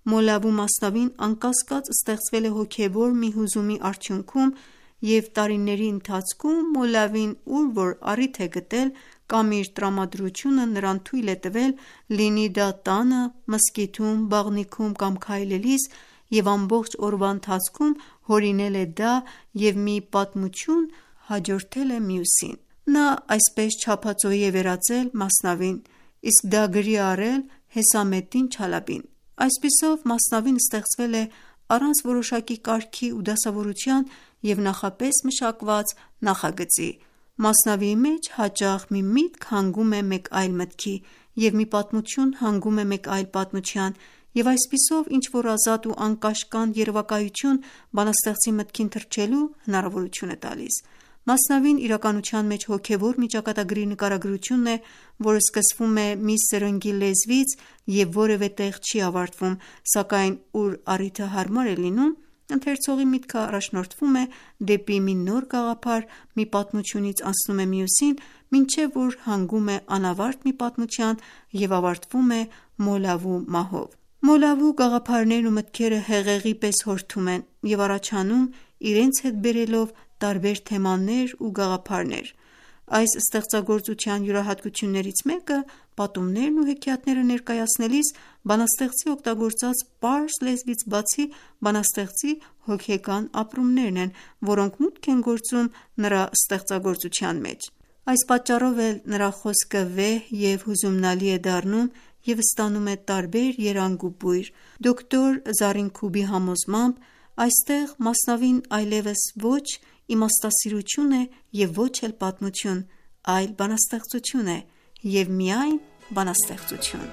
Մոլավու մասնավին անկասկած ստեղծվել է հոգևոր մի հուզումի արդյունքում և տարիների ընթացքում Մոլավին ուր որ առիթ է գտել կամ իր տրամադրությունը նրան թույլ է տվել, լինի դա տանը, մզկիթում, բաղնիքում կամ քայլելիս և ամբողջ օրվա ընթացքում հորինել է դա և մի պատմություն հաջորդել է մյուսին: Նա այսպես չափածոյի է վերածել Մասնավին, իսկ դա գրի է առել Հեսամեդդին Չալաբին: Այսպիսով Մասնավին ստեղծվել է առանց որոշակի կարգի ու դասավորության և նախապես մշակված նախագծի: Մասնավիի մեջ հաճախ մի միտք հանգում է մեկ այլ մտքի և մի պատմություն հանգում է մեկ այլ պատմության և այսպիսով ինչ-որ ազատ ու անկաշկանդ երևակայություն բանաստեղծի մտքին թռչելու հնարավորություն է տալիս: Մասնավին իրականության մեջ հոգևոր մի ճակատագրի նկարագրությունն է, որը սկսվում է մի սրնգի լեզվից և որևէ տեղ չի ավարտվում, սակայն ուր առիթը հարմար է լինում, ընթերցողի միտքը առաջնորդվում է դեպի մի նոր գաղափար, մի պատմությունից անցնում է մյուսին, մինչև որ հանգում է անավարտ մի պատմության և ավարտվում է Մոլավու մահով: Մոլավու գաղափարներն ու մտքերը հեղեղի պես հորթում են և առաջանում իրենց հետ բերելով տարբեր թեմաներ ու գաղափարներ: Այս ստեղծագործության յուրահատկություններից մեկը պատումներն ու հեքիաթները ներկայացնելիս բանաստեղծի օգտագործած պարզ լեզվից բացի բանաստեղծի հոգեկան ապրումներն են, որոնք մուտք են գործում նրա ստեղծագործության մեջ: Այս պատճառով էլ նրա խոսքը վեհ և հուզումնալի է դառնում և ստանում է տարբեր երանգ ու բույր: Դոկտոր Զարինքուբի համոզմամբ այստեղ Մասնավին այլևս ոչ իմաստասիրություն է և ոչ էլ պատմություն, այլ բանաստեղծություն է և միայն բանաստեղծություն: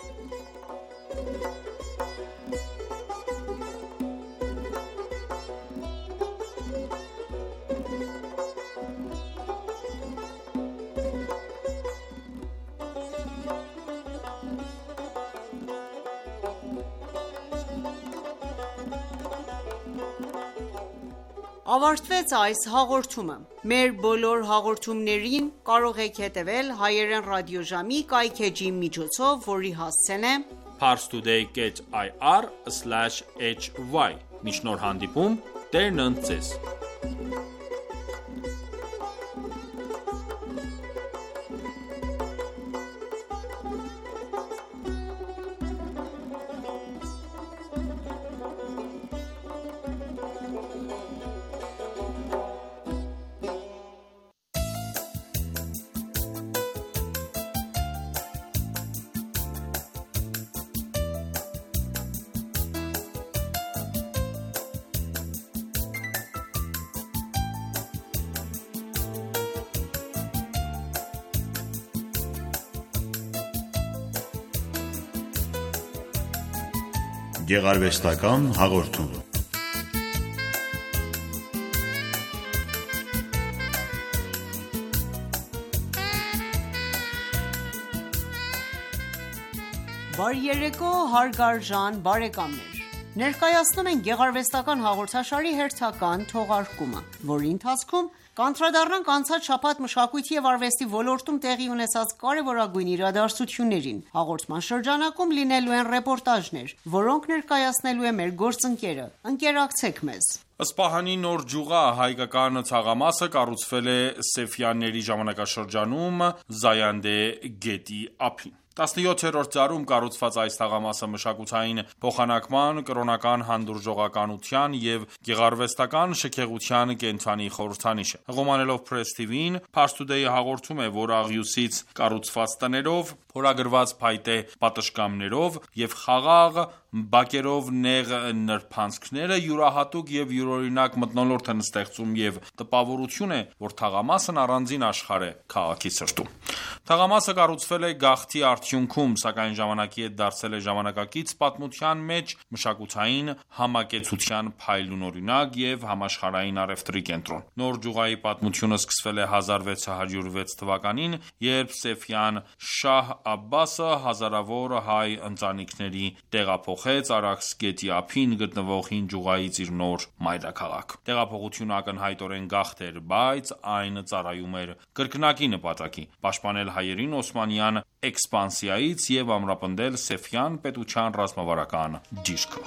Ավարտվեց այս հաղորդումը: Մեր բոլոր հաղորդումներին կարող եք հետևել հայերեն ռադիոժամի կայքէջի միջոցով, որի հասցեն է parstoday dot i r slash h y: Մինչ նոր հանդիպում, Տերն ընդ Ձեզ: Գեղարվեստական հաղորդում Բարի երեկո հարգարժան բարեկամներ: Ներկայացնում ենք գեղարվեստական հաղորդաշարի հերթական թողարկումը, որի ընթացքում կանդրադառնանք անցած շաբաթ մշակույթի և արվեստի ոլորտում տեղի ունեցած կարևորագույն իրադարձություններին: Հաղորդման շրջանակում լինելու են ռեպորտաժներ, որոնք ներկայացնելու է մեր գործընկերը: Ընկերակցեք մեզ: Սպահանի նոր ջուղա հայկական թաղամասը կառուցվել է Սեֆյանների ժամանակաշրջանում Զայանդե գետի ափին: տասնյոթերորդ դարում կառուցված այս թաղամասը մշակութային փոխանակման, կրոնական հանդուրժողականության և գեղարվեստական շքեղության կենդանի խորհրդանիշ է: Հղումանելով Press թիվիին, Parstoday-ը հաղորդում է, որ աղյուսից կառուցված տներով, փորագրված փայտե պատշգամբներով և խաղաղ բակերով նեղ նրբանցքները յուրահատուկ և յուրօրինակ մթնոլորտ են ստեղծում և տպավորություն է, որ թաղամասն առանձին աշխարհ է քաղաքի սրտում: Թաղամասը կառուցվել է գաղթի արդյունքում, սակայն ժամանակի հետ դարձել է ժամանակակից պատմության մեջ մշակութային համակեցության փայլունօրինակ և համաշխարհային առևտրի կենտրոն: Նոր ջուղայի պատմությունը սկսվել է հազար վեցը հարյուր վեց թվականին, երբ Սեֆյան Շահ Աբբասը հազարավոր հայ ընտանիքների տեղափոխեց Արաքս գետի ափին գտնվող հին ջուղայից իր նոր մայրաքաղաք: Տեղափոխությունը ակնհայտորեն գաղթ էր, բայց այն ծառայում էր կրկնակի նպատակի՝ պաշտպանել հայերին օսմանյան էքսպանսիվի Ֆրանսիայից և ամրապնդել Սեֆյան պետության ռազմավարական դիրքը։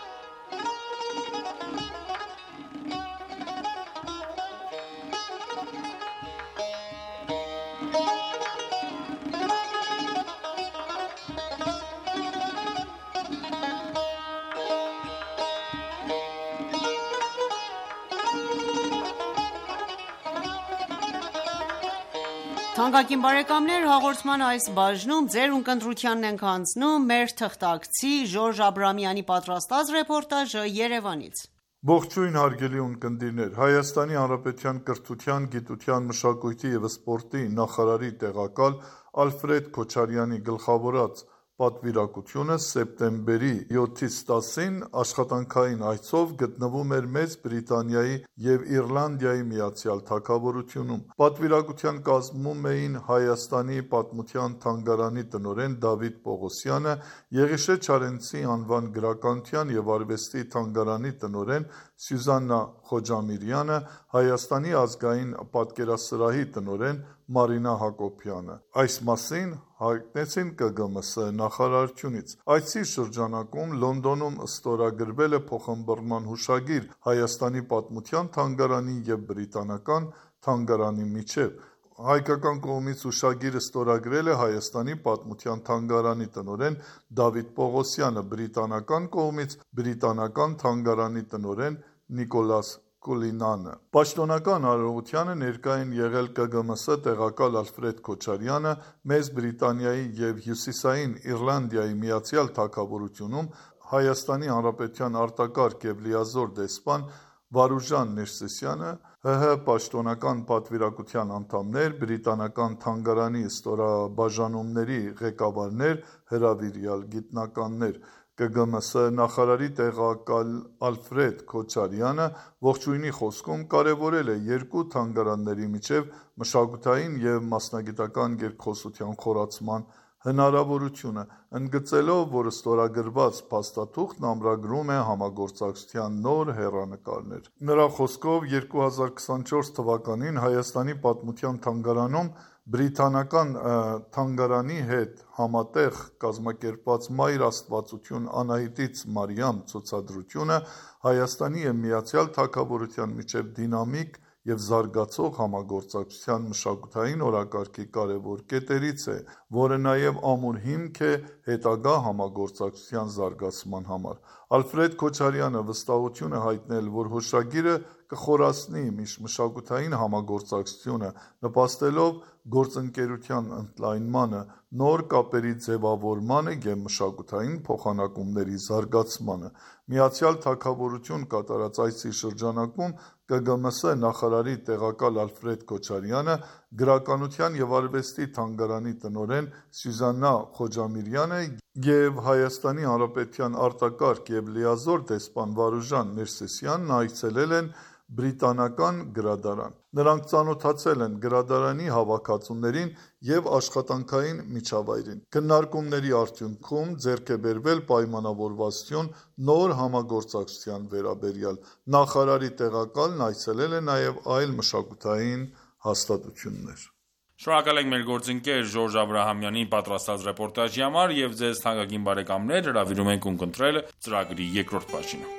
Թանկագին բարեկամներ, հաղորդման այս բաժնում ձեր ունկնդրությանն ենք հանձնում մեր թղթակցի Ժորժ Աբրամյանի պատրաստած ռեպորտաժը Երևանից։ Ողջույն հարգելի ունկնդիրներ, Հայաստանի Հանրապետության կրթության, գիտության, մշակույթի և սպորտի նախարարի տեղակալ Ալֆրեդ Քոչարյանի գլխավորած պատվիրակությունը սեպտեմբերի յոթից տասին աշխատանքային այցով գտնվում էր Մեծ Բրիտանիայի և Իռլանդիայի Միացյալ Թագավորությունում։ Պատվիրակության կազմում էին Հայաստանի պատմության թանգարանի տնօրեն Դավիթ Պողոսյանը, Եղիշե Չարենցի անվան գրականության և արվեստի թանգարանի տնօրեն Սյուզաննա Խոջամիրյանը, Հայաստանի ազգային պատկերասրահի տնօրեն Մարինա Հակոբյանը։ Այս մասին հայտնեցին Կ Գ M S նախարարությունից։ Այցի շրջանակում Լոնդոնում ստորագրվել է փոխըմբռնման հուշագիր Հայաստանի պատմության թանգարանի և բրիտանական թանգարանի միջև։ Հայկական կողմից հուշագիրը ստորագրել է Հայաստանի պատմության թանգարանի տնօրեն Դավիթ Պողոսյանը, բրիտանական կողմից բրիտանական թանգարանի տնօրեն Նիկոլաս Կուլինանը։ Պաշտոնական արարողությանը ներկա են եղել Կ Գ M S տեղակալ Ալֆրեդ Քոչարյանը, Մեծ Բրիտանիայի և Հյուսիսային Իռլանդիայի Միացյալ Թագավորությունում Հայաստանի Հանրապետության արտակարգ և լիազոր դեսպան Վարուժան Ներսիսյանը, Հ Հ պաշտոնական պատվիրակության անդամներ, բրիտանական թանգարանի ստորաբաժանումների ղեկավարներ, հրավիրյալ գիտնականներ։ Կ Գ M S նախարարի տեղակալ Ալֆրեդ Քոչարյանը ողջույնի խոսքում կարևորել է երկու թանգարանների միջև մշակութային և մասնագիտական երկխոսության խորացման հնարավորությունը, ընդգծելով, որ ստորագրված փաստաթուղթն ամրագրում է համագործակցության նոր հեռանկարներ։ Նրա խոսքով երկու հազար քսանչորս թվականին Հայաստանի պատմության թանգարանում բրիտանական թանգարանի հետ համատեղ կազմակերպված «Մայր Աստվածություն Անահիտից Մարիամ» ցուցադրությունը Հայաստանի և Միացյալ Թագավորության միջև դինամիկ և զարգացող համագործակցության մշակութային օրակարգի կարևոր կետերից է, որը նաև ամուր հիմք է հետագա համագործակցության զարգացման համար։ Ալֆրեդ Քոչարյանը վստահություն է հայտնել, որ հուշագիրը կխորացնի միջմշակութային համագործակցությունը, նպաստելով գործընկերության ընդլայնմանը, նոր կապերի ձևավորմանը և մշակութային փոխանակումների զարգացմանը։ Միացյալ Թագավորություն կատարած այցի շրջանակում Կ Գ M S նախարարի տեղակալ Ալֆրեդ Քոչարյանը, գրականության և արվեստի թանգարանի տնօրեն Սյուզաննա Խոջամիրյանը և Հայաստանի Հանրապետության արտակարգ և լիազոր դեսպան Վարուժան Ներսիսյանն այցելել են բրիտանական գրադարան։ Նրանք ծանոթացել են գրադարանի հավաքածուներին և աշխատանքային միջավայրին։ Քննարկումների արդյունքում ձեռք է բերվել պայմանավորվածություն նոր համագործակցության վերաբերյալ։ Նախարարի տեղակալն այցելել է նաև այլ մշակութային հաստատություններ։ Շնորհակալ ենք մեր գործընկեր Ժորժ Աբրահամյանի պատրաստած ռեպորտաժի համար և ձեզ թանկագին բարեկամներ հրավիրում ենք ունկնդրել ծրագրի երկրորդ բաժինը։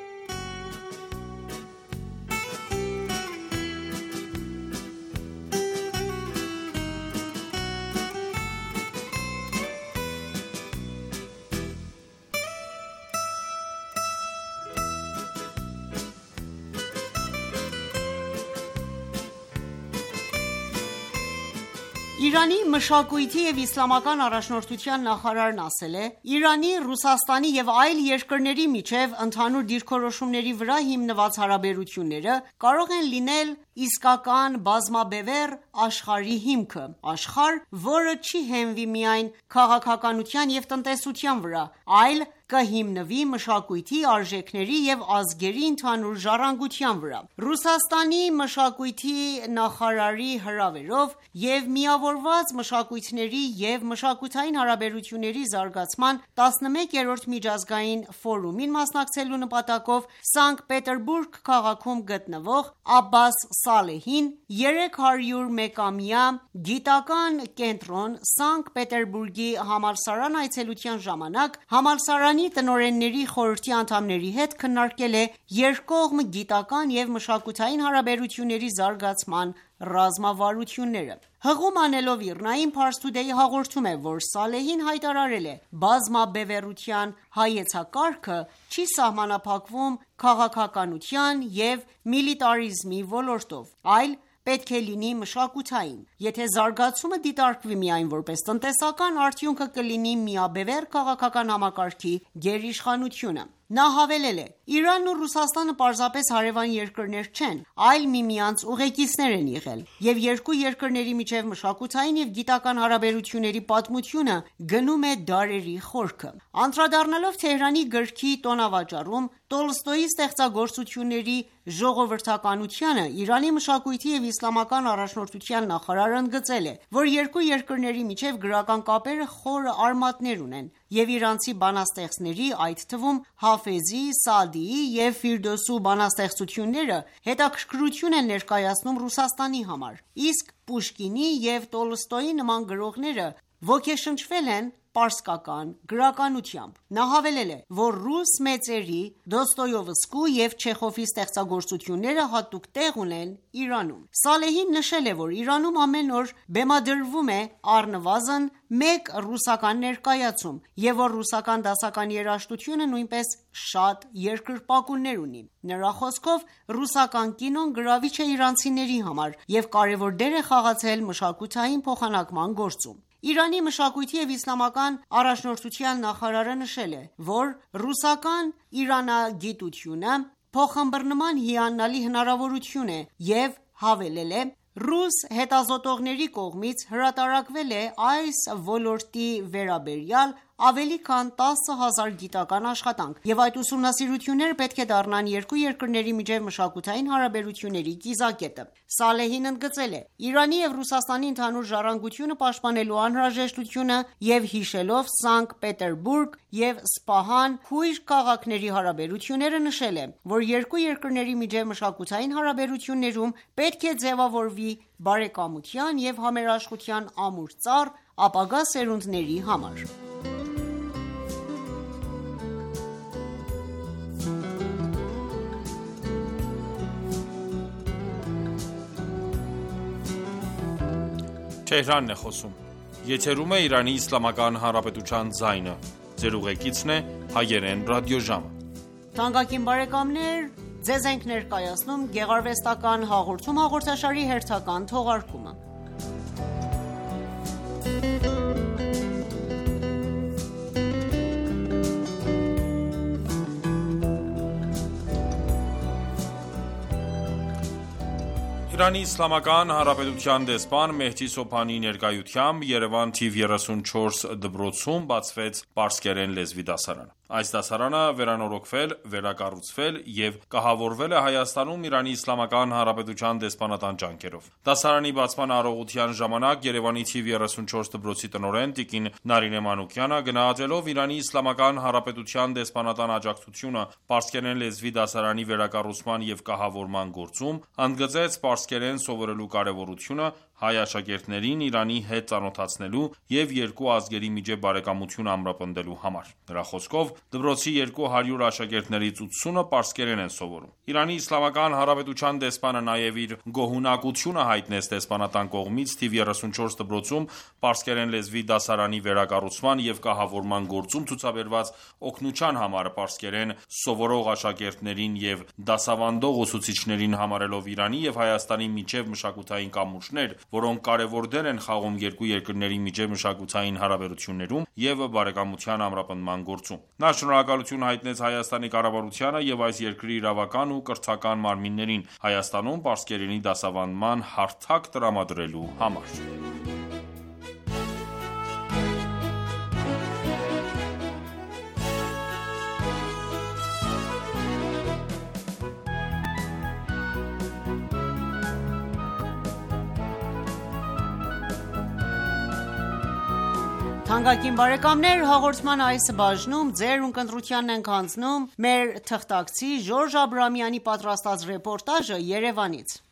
Իրանի մշակույթի և իսլամական առաջնորդության նախարարն ասել է. «Իրանի, Ռուսաստանի և այլ երկրների միջև ընդհանուր դիրքորոշումների վրա հիմնված հարաբերությունները կարող են լինել իսկական բազմաբևեռ աշխարհի հիմքը, աշխարհ, որը չի հենվի միայն քաղաքականության և տնտեսության վրա, այլ կհիմնվի մշակույթի, արժեքների և ազգերի ընդհանուր ժառանգության վրա»։ Ռուսաստանի մշակույթի նախարարի հրավերով և միավորված մշակույթների և մշակութային հարաբերությունների զարգացման տասնմեկերորդ միջազգային ֆորումին մասնակցելու նպատակով Սանկտ Պետերբուրգ քաղաքում գտնվող Աբբաս Սալեհին երեք հարյուրմեկամյա գիտական կենտրոն Սանկտ Պետերբուրգի համալսարան այցելության ժամանակ համալսարանի տնօրենների խորհրդի անդամների հետ քննարկել է երկկողմ գիտական և մշակութային հարաբերությունների զարգացման ռազմավարությունները: Հղում անելով ԻՌՆԱ-ին, Pars Today հաղորդում է, որ Սալեհին հայտարարել է. «Բազմաբևեռության հայեցակարգը չի սահմանափակվում քաղաքականության և միլիտարիզմի ոլորտով, այլ պետք է լինի մշակութային: Եթե զարգացումը դիտարկվի միայն որպես տնտեսական, արդյունքը կլինի միաբևեռ քաղաքական համակարգի գերիշխանությունը»: Նա հավելել է. «Իրանն ու Ռուսաստանը պարզապես հարևան երկրներ չեն, այլ միմյանց ուղեկիցներ են եղել, և երկու երկրների միջև մշակութային և գիտական հարաբերությունների պատմությունը գնում է դարերի խորքը»: Անդրադառնալով Թեհրանի գրքի տոնավաճառում Տոլստոյի ստեղծագործությունների ժողովրդականությանը, Իրանի մշակույթի և իսլամական առաջնորդության նախարարը ընդգծել է, որ երկու երկրների միջև գրական կապերը խորը արմատներ ունեն, և իրանցի բանաստեղծների, այդ թվում Հաֆեզի, Սաադիի և Ֆիրդոսու բանաստեղծությունները հետաքրքրություն են ներկայացնում Ռուսաստանի համար, իսկ Պուշկինի և Տոլստոյի նման գրողները ոգեշնչվել են պարսկական գրականությամբ: Նա հավելել է, որ ռուս մեծերի Դոստոյևսկու և Չեխովի ստեղծագործությունները հատուկ տեղ ունեն Իրանում: Սալեհին նշել է, որ Իրանում ամեն օր բեմադրվում է առնվազն մեկ ռուսական ներկայացում, և որ ռուսական դասական երաժշտությունը նույնպես շատ երկրպագուներ ունի: Նրա խոսքով, ռուսական կինոն գրավիչ է իրանցիների համար և կարևոր դեր է խաղացել մշակութային փոխանակման գործում: Իրանի մշակույթի և իսլամական առաջնորդության նախարարը նշել է, որ ռուսական իրանագիտությունը փոխըմբռնման հիանալի հնարավորություն է և հավելել է. «Ռուս հետազոտողների կողմից հրատարակվել է այս ոլորտի վերաբերյալ ավելի քան տասը հազար գիտական աշխատանք, և այդ ուսումնասիրությունները պետք է դառնան երկու երկրների միջև մշակութային հարաբերությունների կիզակետը»: Սալեհին ընդգծել է. «Իրանի և Ռուսաստանի ընդհանուր ժառանգությունը պաշտպանելու անհրաժեշտությունը և հիշելով Սանկտ Պետերբուրգ և Սպահան քույր քաղաքների հարաբերությունները, նշել է, որ երկու երկրների միջև մշակութային հարաբերություններում պետք է ձևավորվի բարեկամության և համերաշխության ամուր ծառ ապագա սերունդների համար»: Իրանի Իսլամական Հանրապետության դեսպան Մեհդի Սոբհանիի ներկայությամբ Երևան թիվ երեսունչորս դպրոցում բացվեց պարսկերեն լեզվի դասարան: Այս դասարանը վերանորոգվել, վերակառուցվել և կահավորվել է Հայաստանում Իրանի Իսլամական Հանրապետության դեսպանատան ջանքերով: Դասարանի բացման արարողության ժամանակ Երևանի թիվ երեսունչորս դպրոցի տնօրեն տիկին Նարինե Մանուկյանը, գնահատելով Իրանի Իսլամական Հանրապետության դեսպանատան աջակցությունը պարսկերեն լեզվի դասարանի վերակառուցման և կահավորման գործում, ընդգծեց պարսկերեն սովորելու կարևորությունը հայ աշակերտներին Իրանի հետ ծանոթացնելու և երկու ազգերի միջև բարեկամություն ամրապնդելու համար: Նրա խոսքով, դպրոցի երկու հարյուր աշակերտներից ութսունը պարսկերեն են սովորում: Իրանի Իսլամական Հանրապետության դեսպանը նաև իր գոհունակությունը հայտնեց դեսպանատան կողմից թիվ երեսունչորս դպրոցում պարսկերեն լեզվի դասարանի վերակառուցման և կահավորման գործում ցուցաբերված օգնության համար, պարսկերեն սովորող աշակերտներին և դասավանդող ուսուցիչներին համարելով Իրանի և Հայաստանի միջև մշակութային կամուրջներ, որոնք կարևոր դեր են խաղում երկու երկրների միջև մշակութային հարաբերություններում և բարեկամության ամրապնդման գործում: Նա շնորհակալություն հայտնեց Հայաստանի կառավարությանը և այս երկրի իրավական ու կրթական մարմիններին Հայաստանում պարսկերենի դասավանդման հարթակ տրամադրելու համար: Թանկագին բարեկամներ, հաղորդման այս բաժնում ձեր ունկնդրությանն ենք հանձնում մեր թղթակցի Ժորժ Աբրահամյանի պատրաստած ռեպորտաժը Երևանից: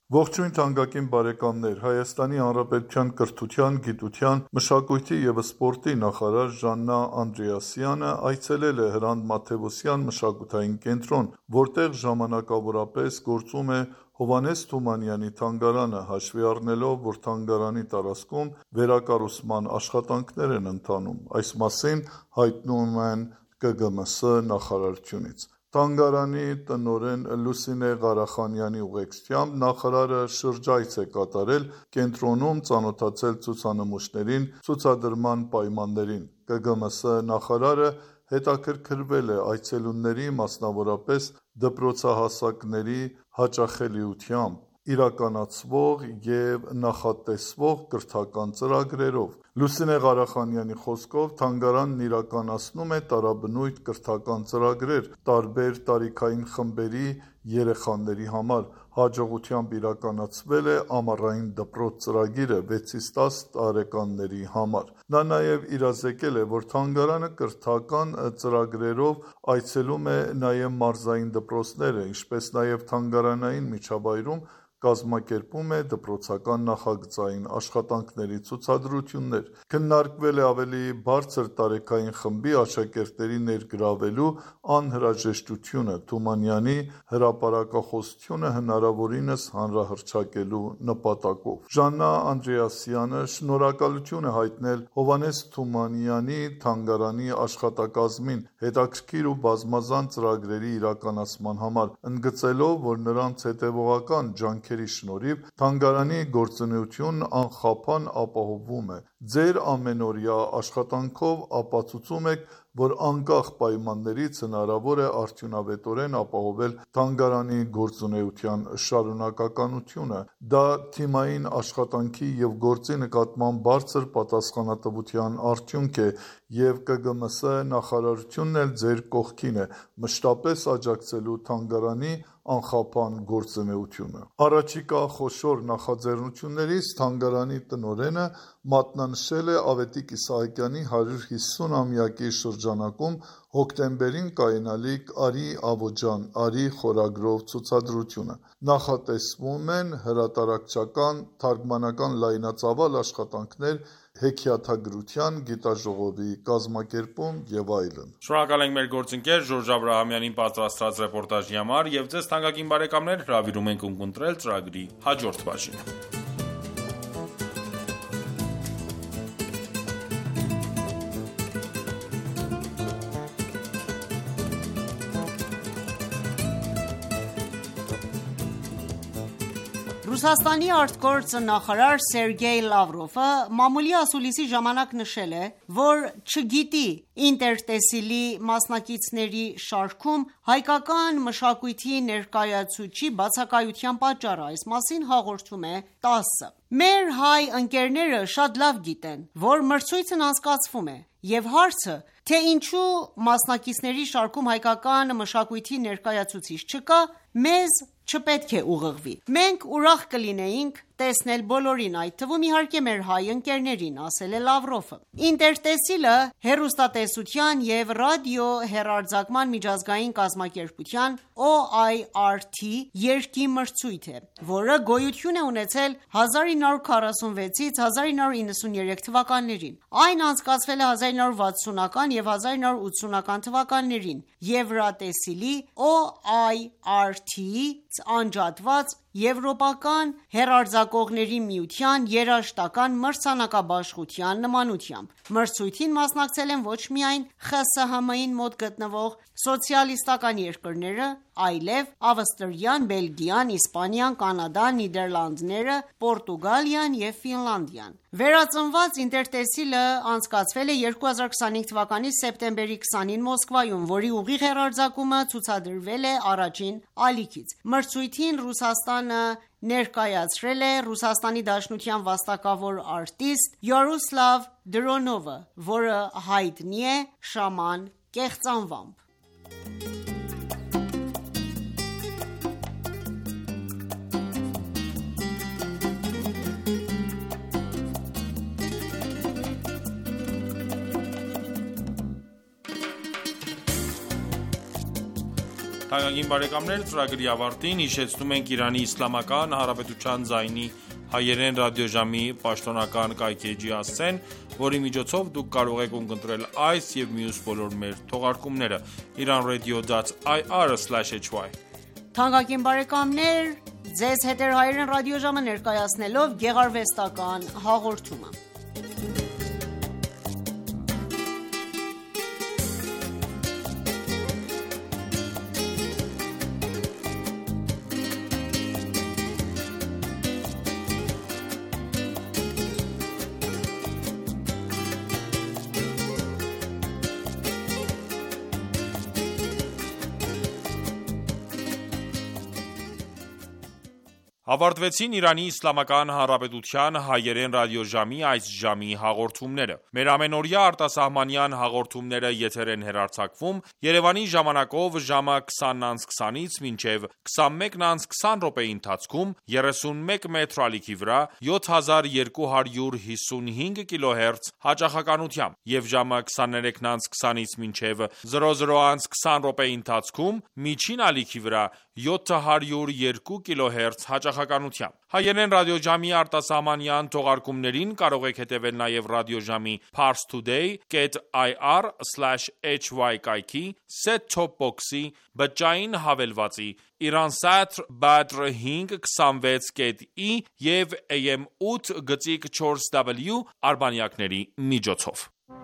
Ողջույն թանկագին բարեկամներ, Հայաստանի Հանրապետության կրթության, գիտության, մշակույթի և սպորտի նախարար Ժաննա Անդրեասյանը այցելել է Հրանտ Մաթևոսյան մշակութային կենտրոն, որտեղ ժամանակավորապես գործում է Հովհաննես Թումանյանի թանգարանը, հաշվի առնելով, որ թանգարանի տարածքում վերակառուցման աշխատանքներ են ընթանում։ Այս մասին հայտնում են Կը Գը Մը Սը նախարարությունից։ Թանգարանի տնօրեն Լուսինե Ղարախանյանի ուղեկցությամբ նախարարը շրջայց է կատարել կենտրոնում, ծանոթացել ցուցանմուշներին, ցուցադրման պայմաններին։ Կը Գը Մը Սը նախարարը հետաքրքրվել է այցելուների, մասնավորապես դպրոցահասակների հաճախելիությամբ իրականացվող և նախատեսվող կրթական ծրագրերով։ Լուսինե Ղարախանյանի խոսքով թանգարանն իրականացնում է տարաբնույթ կրթական ծրագրեր տարբեր տարիքային խմբերի երեխաների համար։ Հաջողությամբ իրականացվել է ամառային դպրոց ծրագիրը վեցից տաս տարեկանների համար։ Նա նաև իրազեկել է, որ թանգարանը կրթական ծրագրերով այցելում է նաև մարզային դպրոցները, ինչպես նաև թանգարանային միջավայրում կազմակերպում է դպրոցական նախագծային աշխատանքների ցուցադրություններ։ Քննարկվել է ավելի բարձր տարեքային խմբի աշակերտների ներգրավելու անհրաժեշտությունը, Թումանյանի հրապարակախոսությունը հնարավորինս հանրահռչակելու նպատակով։ Ժաննա Անդրեասյանը շնորհակալություն է հայտնել Հովհաննես Թումանյանի թանգարանի աշխատակազմին հետաքրքիր ու բազմազան ծրագրերի իրականացման համար, ընդգծելով, որ նրանց հետևողական ջանքերի շնորհիվ թանգարանի գործունեությունն անխափան ապահովվում է։ Ձեր ամենօրյա աշխատանքով ապացուցում եք, որ անկախ պայմաններից հնարավոր է արդյունավետորեն ապահովել թանգարանի գործունեության շարունակականությունը։ Դա թիմային աշխատանքի և գործի նկատմամբ բարձր պատասխանատվության արդյունք է, և Կը Գը Մը Սը նախարարությունն էլ ձեր կողքին է, մշտապես աջակցելու թանգարանի անխափան գործունեությունը։ Առաջիկա խոշոր նախաձեռնություններից թանգարանի տնօրենը մատնանշել է Ավետիք Իսահակյանի հարյուր հիսուն-ամյակի շրջանակում հոկտեմբերին կայանալիք «Արի Աբոջան, արի» խորագրով ցուցադրությունը։ Նախատեսվում են հրատարակչական, թարգմանական լայնածավալ աշխատանքներ, հեքիաթագրության, գիտաժողովի կազմակերպում և այլն։ Շնորհակալ ենք մեր գործընկեր Ժորժ Աբրահամյանին պատրաստած ռեպորտաժի համար և ձեզ թանկագին բարեկամներ հրավիրում ենք ունկնդրել ծրագրի հաջորդ բաժինը։ Ռուսաստանի արտգործ նախարար Սերգեյ Լավրովը մամուլի ասուլիսի ժամանակ նշել է, որ չգիտի ինտերտեսիլի մասնակիցների շարքում հայկական մշակույթի ներկայացուցչի բացակայության պատճառը։ Այս մասին հաղորդում է տասը։ Մեր հայ ընկերները շատ լավ գիտեն, որ մրցույթն անցկացվում է, և հարցը, թե ինչու մասնակիցների շարքում հայկական մշակույթի ներկայացուցիչ չկա, մեզ չպետք է ուղղվի։ Մենք ուրախ կլինեինք տեսնել բոլորին, այդ թվում իհարկե մեր հայ ընկերներին, ասել է Լավրովը։ Ինտերտեսիլը հեռուստատեսության և ռադիո-հեռարձակման միջազգային կազմակերպության O I R T երկի մրցույթ է, որը գոյություն է ունեցել հազար ինը հարյուր քառասունվեցից հազար ինը հարյուր իննսուններեք թվականներին։ Այն անցկացվել է հազար ինը հարյուր վաթսունական և հազար ինը հարյուր ութսունական թվականներին Եվրատեսիլի O I R T-ից անջատված Եվրոպական հեռարձակողների միության երաժշտական մրցանակաբաշխության նմանությամբ։ Մրցույթին մասնակցել են ոչ միայն Խ S Հ M-ին մոտ գտնվող սոցիալիստական երկրները, այլև Ավստրիան, Բելգիան, Իսպանիան, Կանադան, Նիդերլանդները, Պորտուգալիան և Ֆինլանդիան։ Վերածնված ինտերտեսիլը անցկացվել է երկու հազար քսանհինգ թվականի սեպտեմբերի քսանին Մոսկվայում, որի ուղիղ հեռարձակումը ցուցադրվել է առաջին ալիքից։ Մրցույթին Ռուսաստանը ներկայացրել է Ռուսաստանի Դաշնության վաստակավոր արտիստ Յարոսլավ Դրոնովը, որը հայտնի է շաման կեղծանվամբ։ Թանկագին բարեկամներ, ծրագրի ավարտին հիշեցնում ենք Իրանի Իսլամական Հանրապետության ձայնի հայերեն ռադիոժամի պաշտոնական կայքէջի հասցեն, որի միջոցով դուք կարող եք ունկնդրել այս եւ մյուս բոլոր մեր թողարկումները iranradio dot i r slash h y Թանկագին բարեկամներ, ձեզ հետ է հայերեն ռադիոժամը ներկայացնելով գեղարվեստական հաղորդումը։ Ավարտվեցին Իրանի Իսլամական Հանրապետության հայերեն ռադիոժամի այս ժամի հաղորդումները։ Մեր ամենօրյա արտասահմանյան հաղորդումները եթեր են հեռարձակվում Երևանի ժամանակով ժամը քսանից քսանից մինչև քսանմեկը քսան րոպեի ընթացքում երեսունմեկ մեթր ալիքի վրա յոթ հազար երկու հարյուր հիսունհինգ կիլոհերց հաճախականությամբ եւ ժամը քսաներեքը քսանից մինչև զրո զրո քսան րոպեի ընթացքում միջին ալիքի վրա յոթ հարյուր երկու կիլոհերց հաճախականությամբ։ Հայերեն ռադիոժամի արտասահմանյան թողարկումներին կարող եք հետևել նաև ռադիոժամի parstoday dot i r slash h y կայքի, set-top box-ի, բջջային հավելվածի, Iransat Badr հինգ քսանվեց dot i եւ A M ութ գծիկ չորս w արբանյակների միջոցով։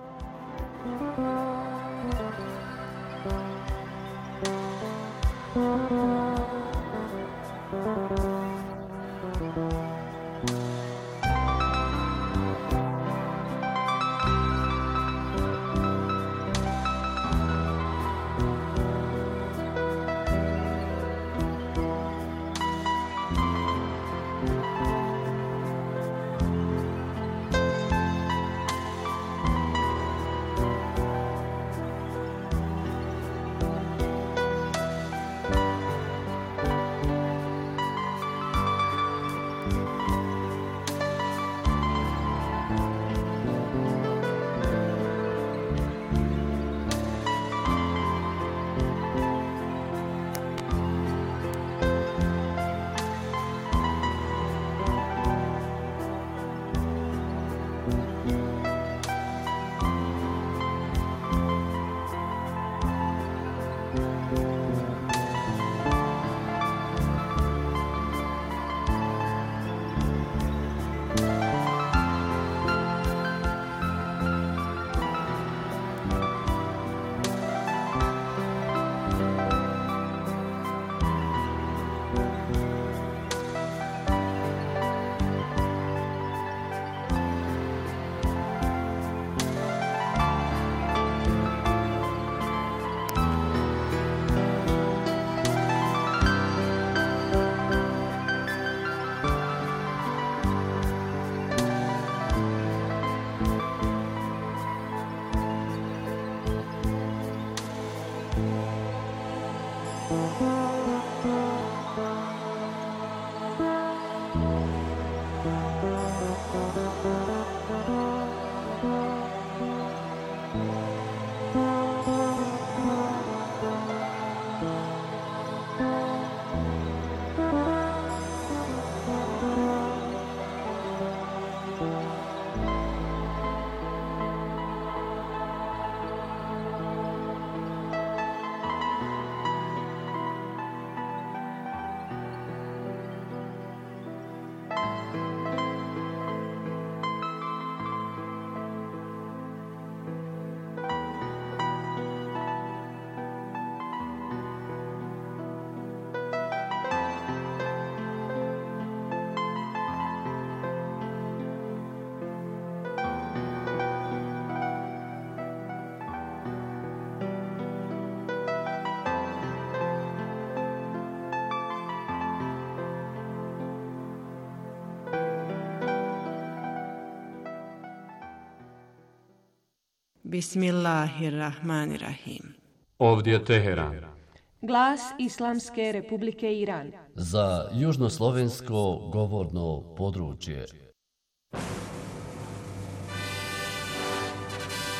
Bismillahirrahmanirrahim. Ovdje Teheran. Glas Islamske Republike Iran. Za južnoslovensko govorno područje.